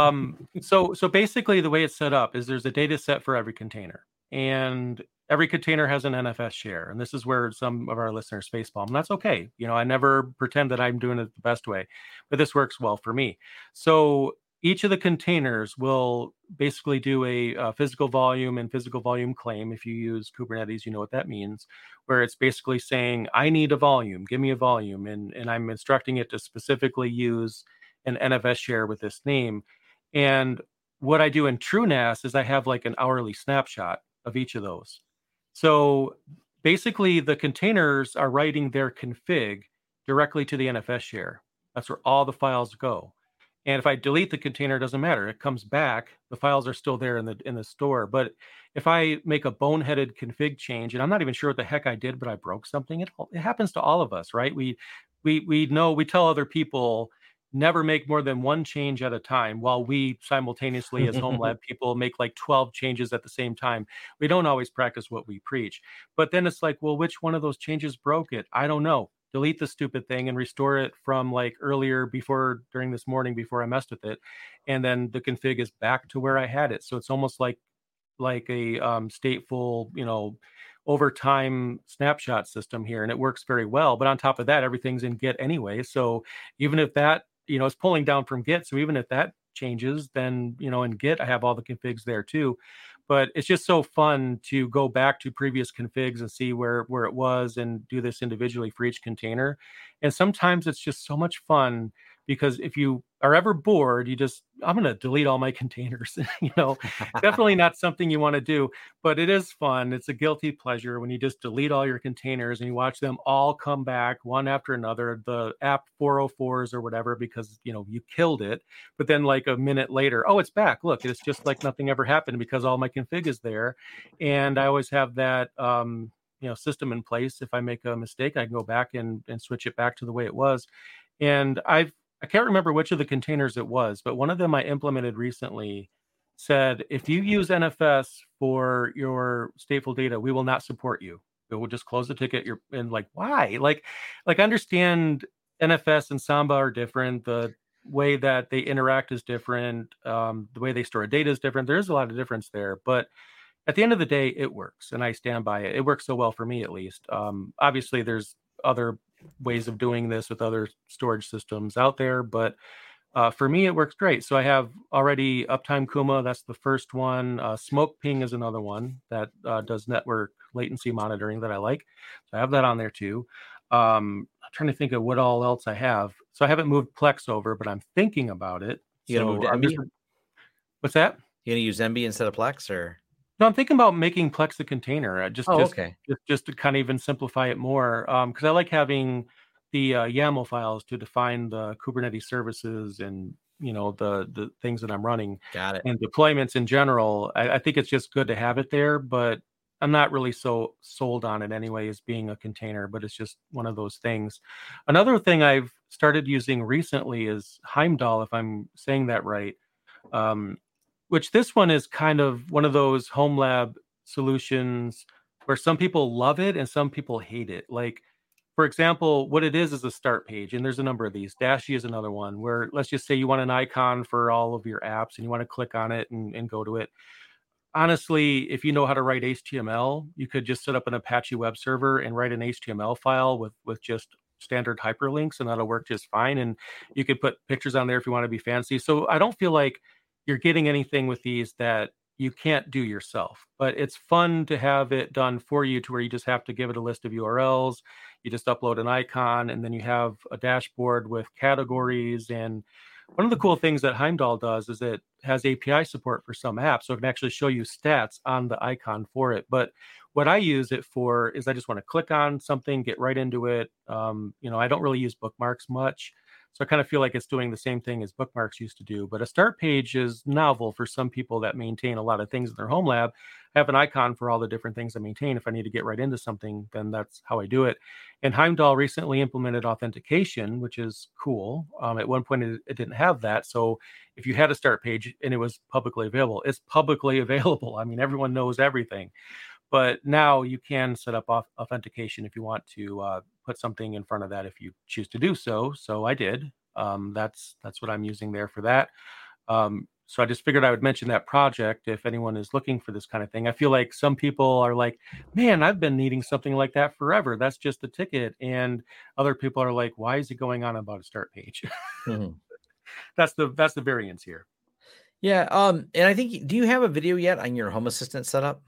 Speaker 2: So basically the way it's set up is there's a data set for every container, and every container has an NFS share. And this is where some of our listeners facepalm. And that's okay. I never pretend that I'm doing it the best way, but this works well for me. So each of the containers will basically do a physical volume and physical volume claim. If you use Kubernetes, you know what that means, where it's basically saying, I need a volume, give me a volume. And I'm instructing it to specifically use an NFS share with this name. And what I do in TrueNAS is I have like an hourly snapshot of each of those. So basically the containers are writing their config directly to the NFS share. That's where all the files go. And if I delete the container, it doesn't matter. It comes back. The files are still there in the store. But if I make a boneheaded config change, and I'm not even sure what the heck I did, but I broke something, it happens to all of us, right? We know, we tell other people never make more than one change at a time, while we simultaneously as home lab people make like 12 changes at the same time. We don't always practice what we preach. But then it's like, well, which one of those changes broke it? I don't know. Delete the stupid thing and restore it from like earlier during this morning before I messed with it. And then the config is back to where I had it. So it's almost like a stateful, over time snapshot system here. And it works very well. But on top of that, everything's in Git anyway. So even if that, it's pulling down from Git. So even if that changes, then, in Git, I have all the configs there too. But it's just so fun to go back to previous configs and see where it was and do this individually for each container. And sometimes it's just so much fun because if you are ever bored, I'm going to delete all my containers. Definitely not something you want to do, but it is fun. It's a guilty pleasure when you just delete all your containers and you watch them all come back one after another, the app 404s or whatever, because, you killed it. But then like a minute later, oh, it's back. Look, it's just like nothing ever happened because all my config is there. And I always have that, system in place. If I make a mistake, I can go back and switch it back to the way it was. And I can't remember which of the containers it was, but one of them I implemented recently said, if you use NFS for your stateful data, we will not support you. It will just close the ticket. And like, why? Like I understand NFS and Samba are different. The way that they interact is different. The way they store data is different. There's a lot of difference there, but at the end of the day, it works, and I stand by it. It works so well for me, at least. Obviously, there's other ways of doing this with other storage systems out there, but for me, it works great. So I have already Uptime Kuma. That's the first one. Smoke Ping is another one that does network latency monitoring that I like. So I have that on there too. I'm trying to think of what all else I have. So I haven't moved Plex over, but I'm thinking about it.
Speaker 1: You gonna move to Emby?
Speaker 2: What's that?
Speaker 1: You gonna use Emby instead of Plex, or?
Speaker 2: No, I'm thinking about making Plex a container.
Speaker 1: Okay.
Speaker 2: Just to kind of even simplify it more, because I like having the YAML files to define the Kubernetes services and the things that I'm running.
Speaker 1: Got it.
Speaker 2: And deployments in general. I think it's just good to have it there, but I'm not really so sold on it anyway as being a container. But it's just one of those things. Another thing I've started using recently is Heimdall, if I'm saying that right. Which this one is kind of one of those home lab solutions where some people love it and some people hate it. Like, for example, what it is a start page, and there's a number of these. Dashie is another one where, let's just say you want an icon for all of your apps and you want to click on it and go to it. Honestly, if you know how to write HTML, you could just set up an Apache web server and write an HTML file with just standard hyperlinks, and that'll work just fine. And you could put pictures on there if you want to be fancy. So I don't feel like you're getting anything with these that you can't do yourself, but it's fun to have it done for you to where you just have to give it a list of URLs. You just upload an icon and then you have a dashboard with categories. And one of the cool things that Heimdall does is it has API support for some apps. So it can actually show you stats on the icon for it. But what I use it for is I just want to click on something, get right into it. I don't really use bookmarks much. So I kind of feel like it's doing the same thing as bookmarks used to do. But a start page is novel for some people that maintain a lot of things in their home lab. I have an icon for all the different things I maintain. If I need to get right into something, then that's how I do it. And Heimdall recently implemented authentication, which is cool. At one point, it didn't have that. So if you had a start page and it was publicly available, it's publicly available. I mean, everyone knows everything. But now you can set up authentication if you want to put something in front of that if you choose to do so. So I did. That's what I'm using there for that. So I just figured I would mention that project if anyone is looking for this kind of thing. I feel like some people are like, man, I've been needing something like that forever. That's just a ticket. And other people are like, why is it going on about a start page? Mm-hmm. That's the variance here.
Speaker 1: Yeah. And I think, do you have a video yet on your Home Assistant setup?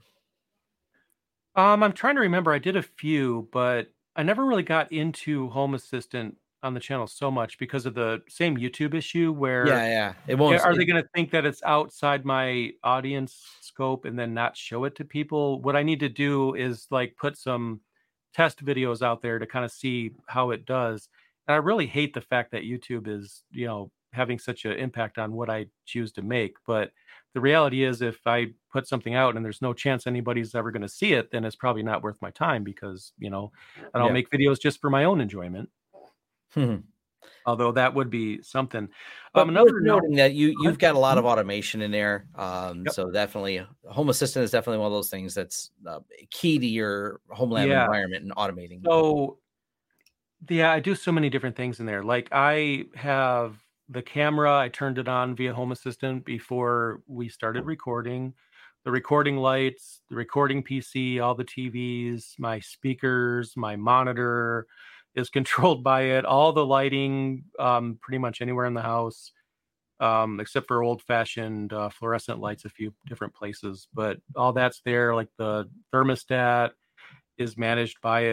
Speaker 2: I'm trying to remember. I did a few, but I never really got into Home Assistant on the channel so much because of the same YouTube issue where
Speaker 1: it won't.
Speaker 2: Are they going to think that it's outside my audience scope and then not show it to people? What I need to do is like put some test videos out there to kind of see how it does. And I really hate the fact that YouTube is, having such an impact on what I choose to make. But the reality is if I put something out and there's no chance anybody's ever going to see it, then it's probably not worth my time because, I don't make videos just for my own enjoyment. Although that would be something.
Speaker 1: Another noting that you've got a lot of automation in there. So definitely Home Assistant is definitely one of those things that's key to your home lab environment and automating.
Speaker 2: So I do so many different things in there. Like I have the camera, I turned it on via Home Assistant before we started recording. The recording lights, the recording PC, all the TVs, my speakers, my monitor is controlled by it. All the lighting, pretty much anywhere in the house, except for old-fashioned fluorescent lights, a few different places. But all that's there. Like the thermostat is managed by it.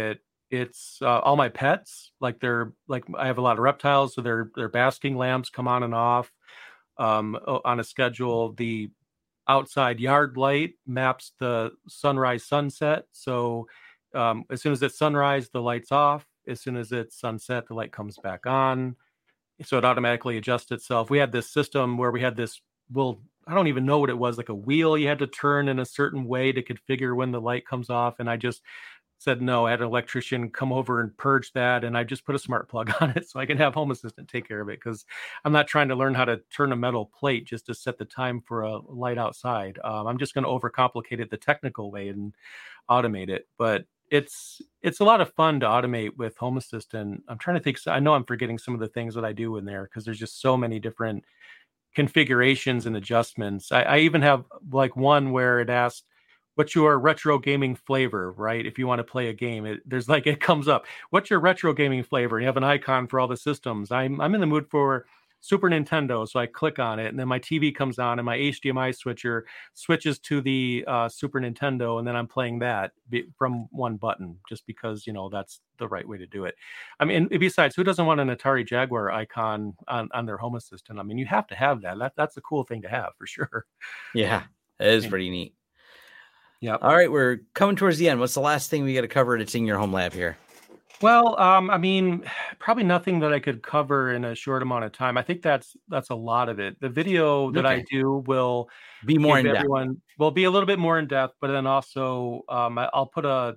Speaker 2: It's all my pets, like I have a lot of reptiles, so their basking lamps come on and off on a schedule. The outside yard light maps the sunrise sunset. So as soon as it's sunrise, the light's off. As soon as it's sunset, the light comes back on. So it automatically adjusts itself. We had this system where we had this, well, I don't even know what it was, like a wheel you had to turn in a certain way to configure when the light comes off. And I just said no. I had an electrician come over and purge that, and I just put a smart plug on it so I can have Home Assistant take care of it, because I'm not trying to learn how to turn a metal plate just to set the time for a light outside. I'm just going to overcomplicate it the technical way and automate it. But it's a lot of fun to automate with Home Assistant. I'm trying to think. I know I'm forgetting some of the things that I do in there because there's just so many different configurations and adjustments. I even have like one where it asks, what's your retro gaming flavor, right? If you want to play a game, it comes up. What's your retro gaming flavor? And you have an icon for all the systems. I'm in the mood for Super Nintendo, so I click on it, and then my TV comes on, and my HDMI switcher switches to the Super Nintendo, and then I'm playing that from one button, just because that's the right way to do it. I mean, besides, who doesn't want an Atari Jaguar icon on their Home Assistant? I mean, you have to have that. That's a cool thing to have for sure.
Speaker 1: Yeah, it is pretty neat.
Speaker 2: Yeah.
Speaker 1: All right, we're coming towards the end. What's the last thing we got to cover that's in your home lab here?
Speaker 2: Well, I mean, probably nothing that I could cover in a short amount of time. I think that's a lot of it. The video that I do will
Speaker 1: be more in depth.
Speaker 2: Will be a little bit more in depth, but then also I'll put a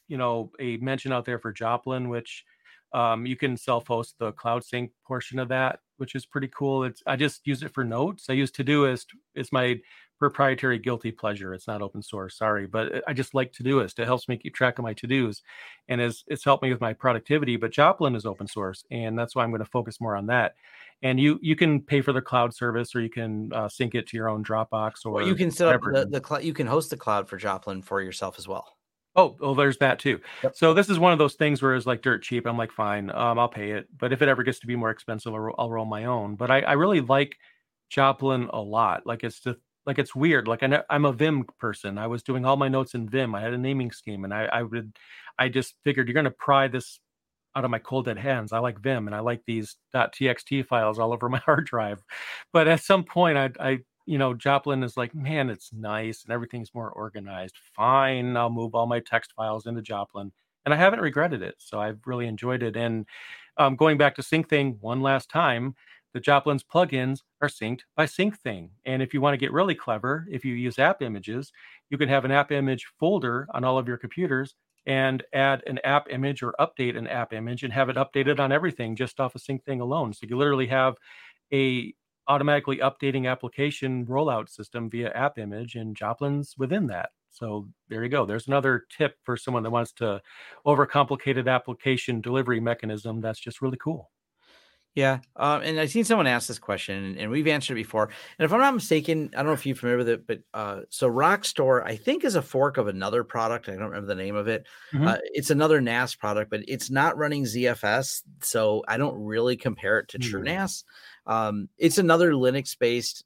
Speaker 2: mention out there for Joplin, which you can self-host the cloud sync portion of that, which is pretty cool. I just use it for notes. I use Todoist. It's my proprietary guilty pleasure. It's not open source, sorry, but I just like Todoist. It helps me keep track of my to-dos, and it's helped me with my productivity. But Joplin is open source, and that's why I'm going to focus more on that. And you can pay for the cloud service, or you can sync it to your own Dropbox, or
Speaker 1: you can set up the cloud. You can host the cloud for Joplin for yourself as well.
Speaker 2: Oh, there's that too. Yep. So this is one of those things where it's like dirt cheap. I'm like, fine, I'll pay it. But if it ever gets to be more expensive, I'll roll my own. But I really like Joplin a lot. It's weird. Like I'm a Vim person. I was doing all my notes in Vim. I had a naming scheme, and I just figured, you're going to pry this out of my cold dead hands. I like Vim, and I like these .txt files all over my hard drive. But at some point, Joplin is like, man, it's nice and everything's more organized. Fine, I'll move all my text files into Joplin, and I haven't regretted it. So I've really enjoyed it. And going back to SyncThing one last time, the Joplin's plugins are synced by SyncThing. And if you want to get really clever, if you use app images, you can have an app image folder on all of your computers and add an app image or update an app image and have it updated on everything just off of SyncThing alone. So you literally have a automatically updating application rollout system via app image, and Joplin's within that. So there you go. There's another tip for someone that wants to overcomplicated application delivery mechanism. That's just really cool.
Speaker 1: Yeah. And I've seen someone ask this question, and we've answered it before. And if I'm not mistaken, I don't know if you're familiar with it, but so Rockstore, I think, is a fork of another product. I don't remember the name of it. Mm-hmm. It's another NAS product, but it's not running ZFS. So I don't really compare it to TrueNAS. It's another Linux-based,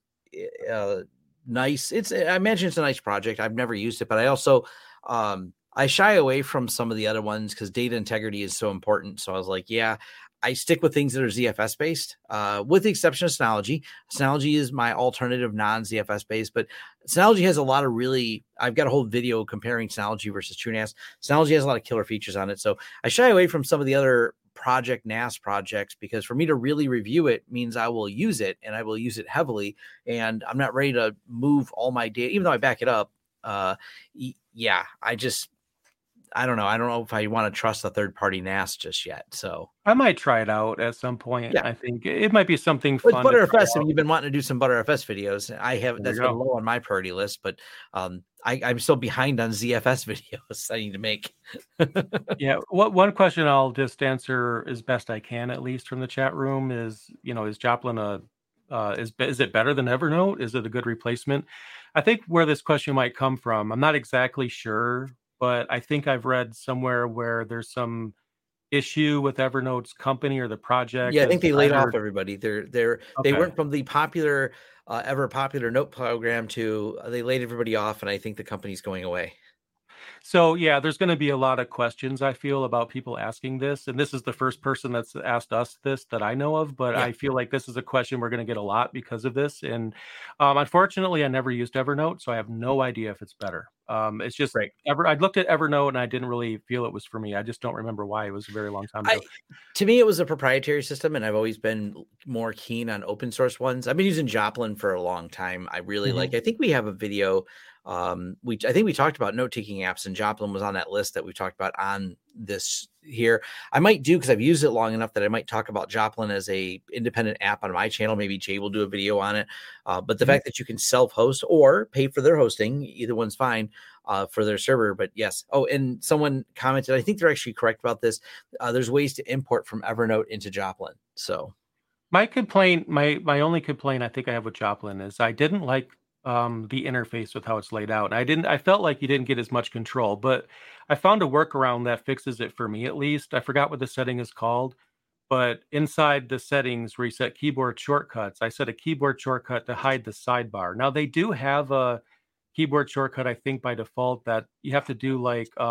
Speaker 1: nice. I imagine it's a nice project. I've never used it, but I also, I shy away from some of the other ones because data integrity is so important. So I was like, yeah, I stick with things that are ZFS based, with the exception of Synology. Synology is my alternative non-ZFS based, but Synology has a lot of I've got a whole video comparing Synology versus TrueNAS. Synology has a lot of killer features on it. So I shy away from some of the other NAS projects, because for me to really review it means I will use it, and I will use it heavily. And I'm not ready to move all my data, even though I back it up. I don't know. I don't know if I want to trust a third-party NAS just yet. So
Speaker 2: I might try it out at some point. Yeah. I think it might be something
Speaker 1: fun. With ButterFS, I mean, you've been wanting to do some ButterFS videos. I have. That's been low on my priority list, but I'm still behind on ZFS videos I need to make.
Speaker 2: Yeah. One question I'll just answer as best I can, at least from the chat room, is is Joplin is it better than Evernote? Is it a good replacement? I think where this question might come from, I'm not exactly sure. But I think I've read somewhere where there's some issue with Evernote's company or the project.
Speaker 1: Yeah, I think they laid off everybody. They went from the popular, ever popular Note program to they laid everybody off, and I think the company's going away.
Speaker 2: So yeah, there's going to be a lot of questions I feel about people asking this, and this is the first person that's asked us this that I know of. But
Speaker 1: Yeah,
Speaker 2: I feel like this is a question we're going to get a lot because of this. And unfortunately, I never used Evernote, so I have no idea if it's better. It's just
Speaker 1: right.
Speaker 2: ever. I looked at Evernote and I didn't really feel it was for me. I just don't remember why. It was a very long time
Speaker 1: I
Speaker 2: ago.
Speaker 1: To me, it was a proprietary system, and I've always been more keen on open source ones. I've been using Joplin for a long time. I really like.
Speaker 2: Hmm.
Speaker 1: I think we have a video. I think we talked about note taking apps, and Joplin was on that list that we talked about on this here. I might do because I've used it long enough that I might talk about Joplin as a independent app on my channel. Maybe Jay will do a video on it. But the
Speaker 2: Hmm.
Speaker 1: fact that you can self-host or pay for their hosting, either one's fine for their server. But yes. Oh, and someone commented, I think they're actually correct about this. There's ways to import from Evernote into Joplin. So
Speaker 2: My complaint, my only complaint I think I have with Joplin is I didn't like the interface with how it's laid out. And I felt like you didn't get as much control, but I found a workaround that fixes it for me at least. I forgot what the setting is called, but inside the settings where you set keyboard shortcuts, I set a keyboard shortcut to hide the sidebar. Now they do have a keyboard shortcut, I think by default, that you have to do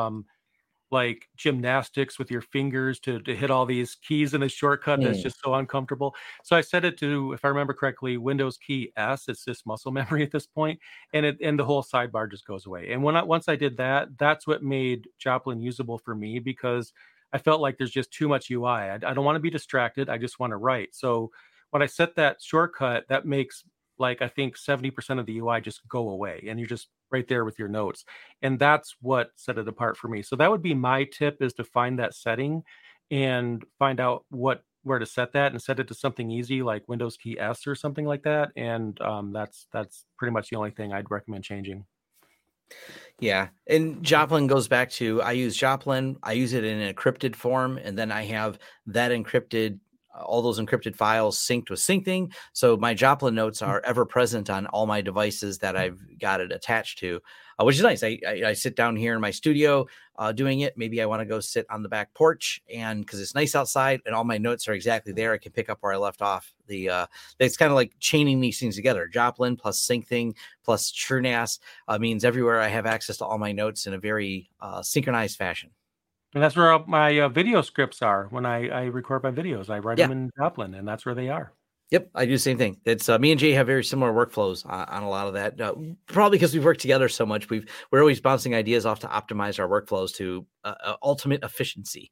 Speaker 2: like gymnastics with your fingers to hit all these keys in a shortcut that's
Speaker 1: hmm.
Speaker 2: just so uncomfortable. So I set it to, if I remember correctly, Windows key S. It's just muscle memory at this point, and the whole sidebar just goes away. And once I did that, that's what made Joplin usable for me because I felt like there's just too much UI. I don't want to be distracted. I just want to write. So when I set that shortcut, that makes like I think 70% of the UI just go away, and you're just right there with your notes, and that's what set it apart for me. So that would be my tip, is to find that setting and find out where to set that, and set it to something easy like Windows key S or something like that. And that's pretty much the only thing I'd recommend changing.
Speaker 1: Yeah. And Joplin goes back to, I use Joplin, I use it in an encrypted form, and then I have that encrypted, all those encrypted files synced with Syncthing. So my Joplin notes are ever present on all my devices that I've got it attached to, which is nice. I sit down here in my studio doing it. Maybe I want to go sit on the back porch, and because it's nice outside and all my notes are exactly there, I can pick up where I left off. It's kind of like chaining these things together. Joplin plus Syncthing plus TrueNAS means everywhere I have access to all my notes in a very synchronized fashion.
Speaker 2: And that's where all my video scripts are. When I record my videos, I write
Speaker 1: Yeah.
Speaker 2: them in Joplin, and that's where they are.
Speaker 1: Yep, I do the same thing. It's me and Jay have very similar workflows on a lot of that. Probably because we've worked together so much, we're always bouncing ideas off to optimize our workflows to ultimate efficiency.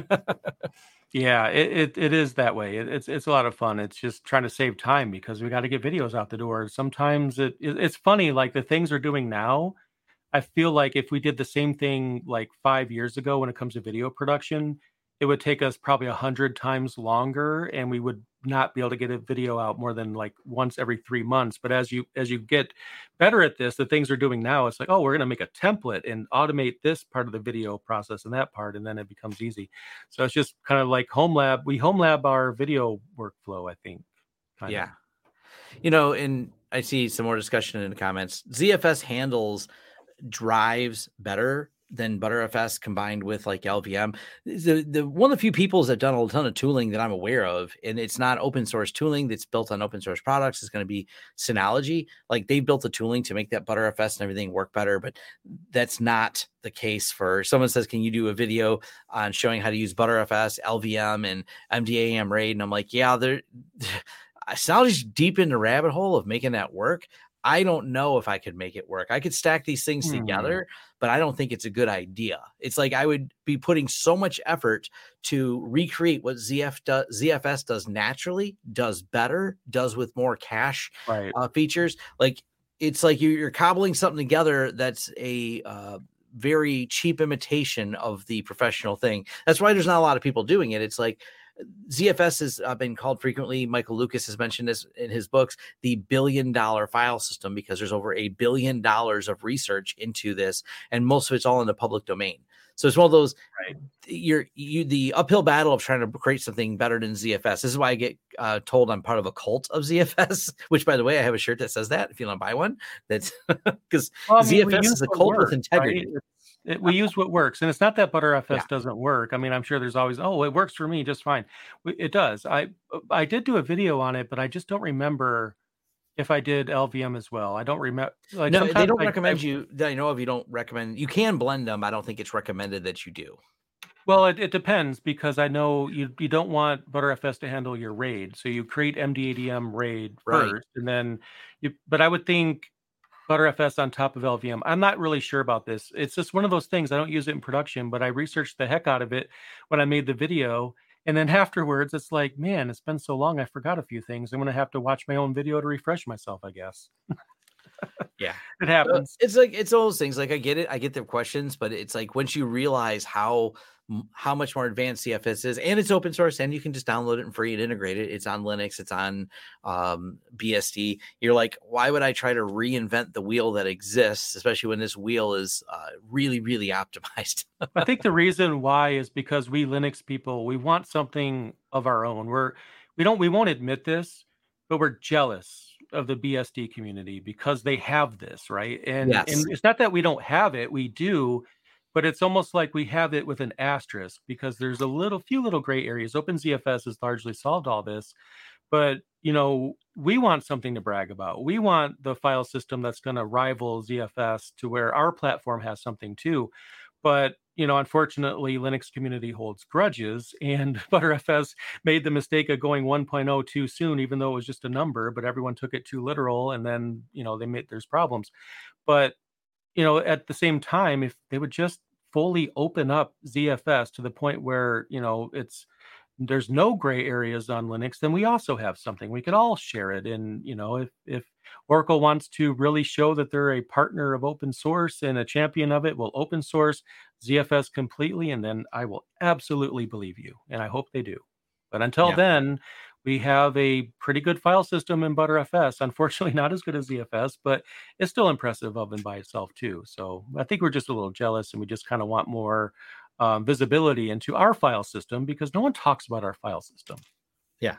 Speaker 2: Yeah, it is that way. It's a lot of fun. It's just trying to save time because we got to get videos out the door. Sometimes it's funny, like the things we're doing now. I feel like if we did the same thing like 5 years ago when it comes to video production, it would take us probably 100 times longer, and we would not be able to get a video out more than like once every 3 months. But as you get better at this, the things we're doing now, it's like, oh, we're going to make a template and automate this part of the video process and that part, and then it becomes easy. So it's just kind of like home lab. We home lab our video workflow, I think, kind of.
Speaker 1: Yeah, and I see some more discussion in the comments. ZFS handles drives better than Btrfs combined with like LVM. The one of the few people that done a ton of tooling that I'm aware of, and it's not open source tooling that's built on open source products, is going to be Synology. Like they built the tooling to make that Btrfs and everything work better, but that's not the case for someone says, can you do a video on showing how to use Btrfs, LVM, and MDAM RAID? And I'm like, yeah, Synology's deep in the rabbit hole of making that work. I don't know if I could make it work. I could stack these things together, but I don't think it's a good idea. It's like I would be putting so much effort to recreate what ZFS does naturally, does better, does with more cache
Speaker 2: Right.
Speaker 1: features. Like it's like you're cobbling something together that's a very cheap imitation of the professional thing. That's why there's not a lot of people doing it. It's like ZFS has been called frequently. Michael Lucas has mentioned this in his books, the $1 billion file system, because there's over $1 billion of research into this, and most of it's all in the public domain. So it's one of those,
Speaker 2: Right.
Speaker 1: The uphill battle of trying to create something better than ZFS. This is why I get told I'm part of a cult of ZFS, which, by the way, I have a shirt that says that if you want to buy one. That's because ZFS is a cult with integrity.
Speaker 2: Right? We use what works, and it's not that Btrfs doesn't work. I mean, I'm sure there's always, oh, it works for me just fine. It does. I did do a video on it, but I just don't remember if I did LVM as well. I don't remember. Like
Speaker 1: No, they
Speaker 2: sometimes
Speaker 1: don't recommend you that I know of. You don't recommend. You can blend them. I don't think it's recommended that you do.
Speaker 2: Well, it depends because I know you don't want ButterFS to handle your RAID, so you create MD80M RAID
Speaker 1: Right.
Speaker 2: first, and then you. But I would think ButterFS on top of LVM. I'm not really sure about this. It's just one of those things. I don't use it in production, but I researched the heck out of it when I made the video. And then afterwards, it's like, man, it's been so long. I forgot a few things. I'm going to have to watch my own video to refresh myself, I guess.
Speaker 1: Yeah.
Speaker 2: It happens.
Speaker 1: It's like, it's all those things. Like I get it. I get the questions, but it's like once you realize how much more advanced CFS is, and it's open source, and you can just download it and free and integrate it. It's on Linux. It's on BSD. You're like, why would I try to reinvent the wheel that exists, especially when this wheel is really, really optimized?
Speaker 2: I think the reason why is because we Linux people, we want something of our own. We won't admit this, but we're jealous of the BSD community because they have this, right? And
Speaker 1: Yes.
Speaker 2: it's not that we don't have it, we do, but it's almost like we have it with an asterisk because there's few little gray areas. OpenZFS has largely solved all this, but we want something to brag about. We want the file system that's going to rival ZFS to where our platform has something too. But unfortunately, Linux community holds grudges, and ButterFS made the mistake of going 1.0 too soon, even though it was just a number. But everyone took it too literal, and then there's problems. But at the same time, if they would just fully open up ZFS to the point where there's no gray areas on Linux, then we also have something. We could all share it. And, if Oracle wants to really show that they're a partner of open source and a champion of it, we'll open source ZFS completely. And then I will absolutely believe you. And I hope they do. But until then, we have a pretty good file system in ButterFS. Unfortunately, not as good as ZFS, but it's still impressive of and by itself too. So I think we're just a little jealous, and we just kind of want more visibility into our file system because no one talks about our file system.
Speaker 1: Yeah.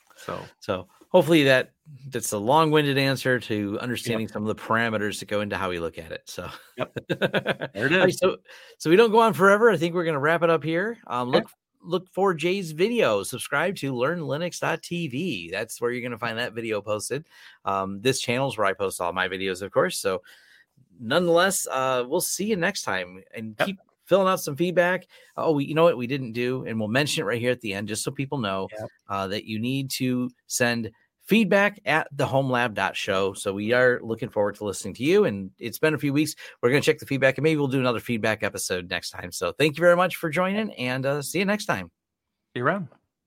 Speaker 2: So
Speaker 1: hopefully that's a long-winded answer to understanding some of the parameters that go into how we look at it. So
Speaker 2: there it is.
Speaker 1: Right, so we don't go on forever. I think we're going to wrap it up here. Look for Jay's video. Subscribe to learnlinux.tv. That's where you're going to find that video posted. This channel is where I post all my videos, of course. So nonetheless, we'll see you next time, and keep filling out some feedback. You know what we didn't do, and we'll mention it right here at the end, just so people know that you need to send feedback at thehomelab.show. So we are looking forward to listening to you, and it's been a few weeks. We're going to check the feedback, and maybe we'll do another feedback episode next time. So thank you very much for joining, and see you next time.
Speaker 2: See you around.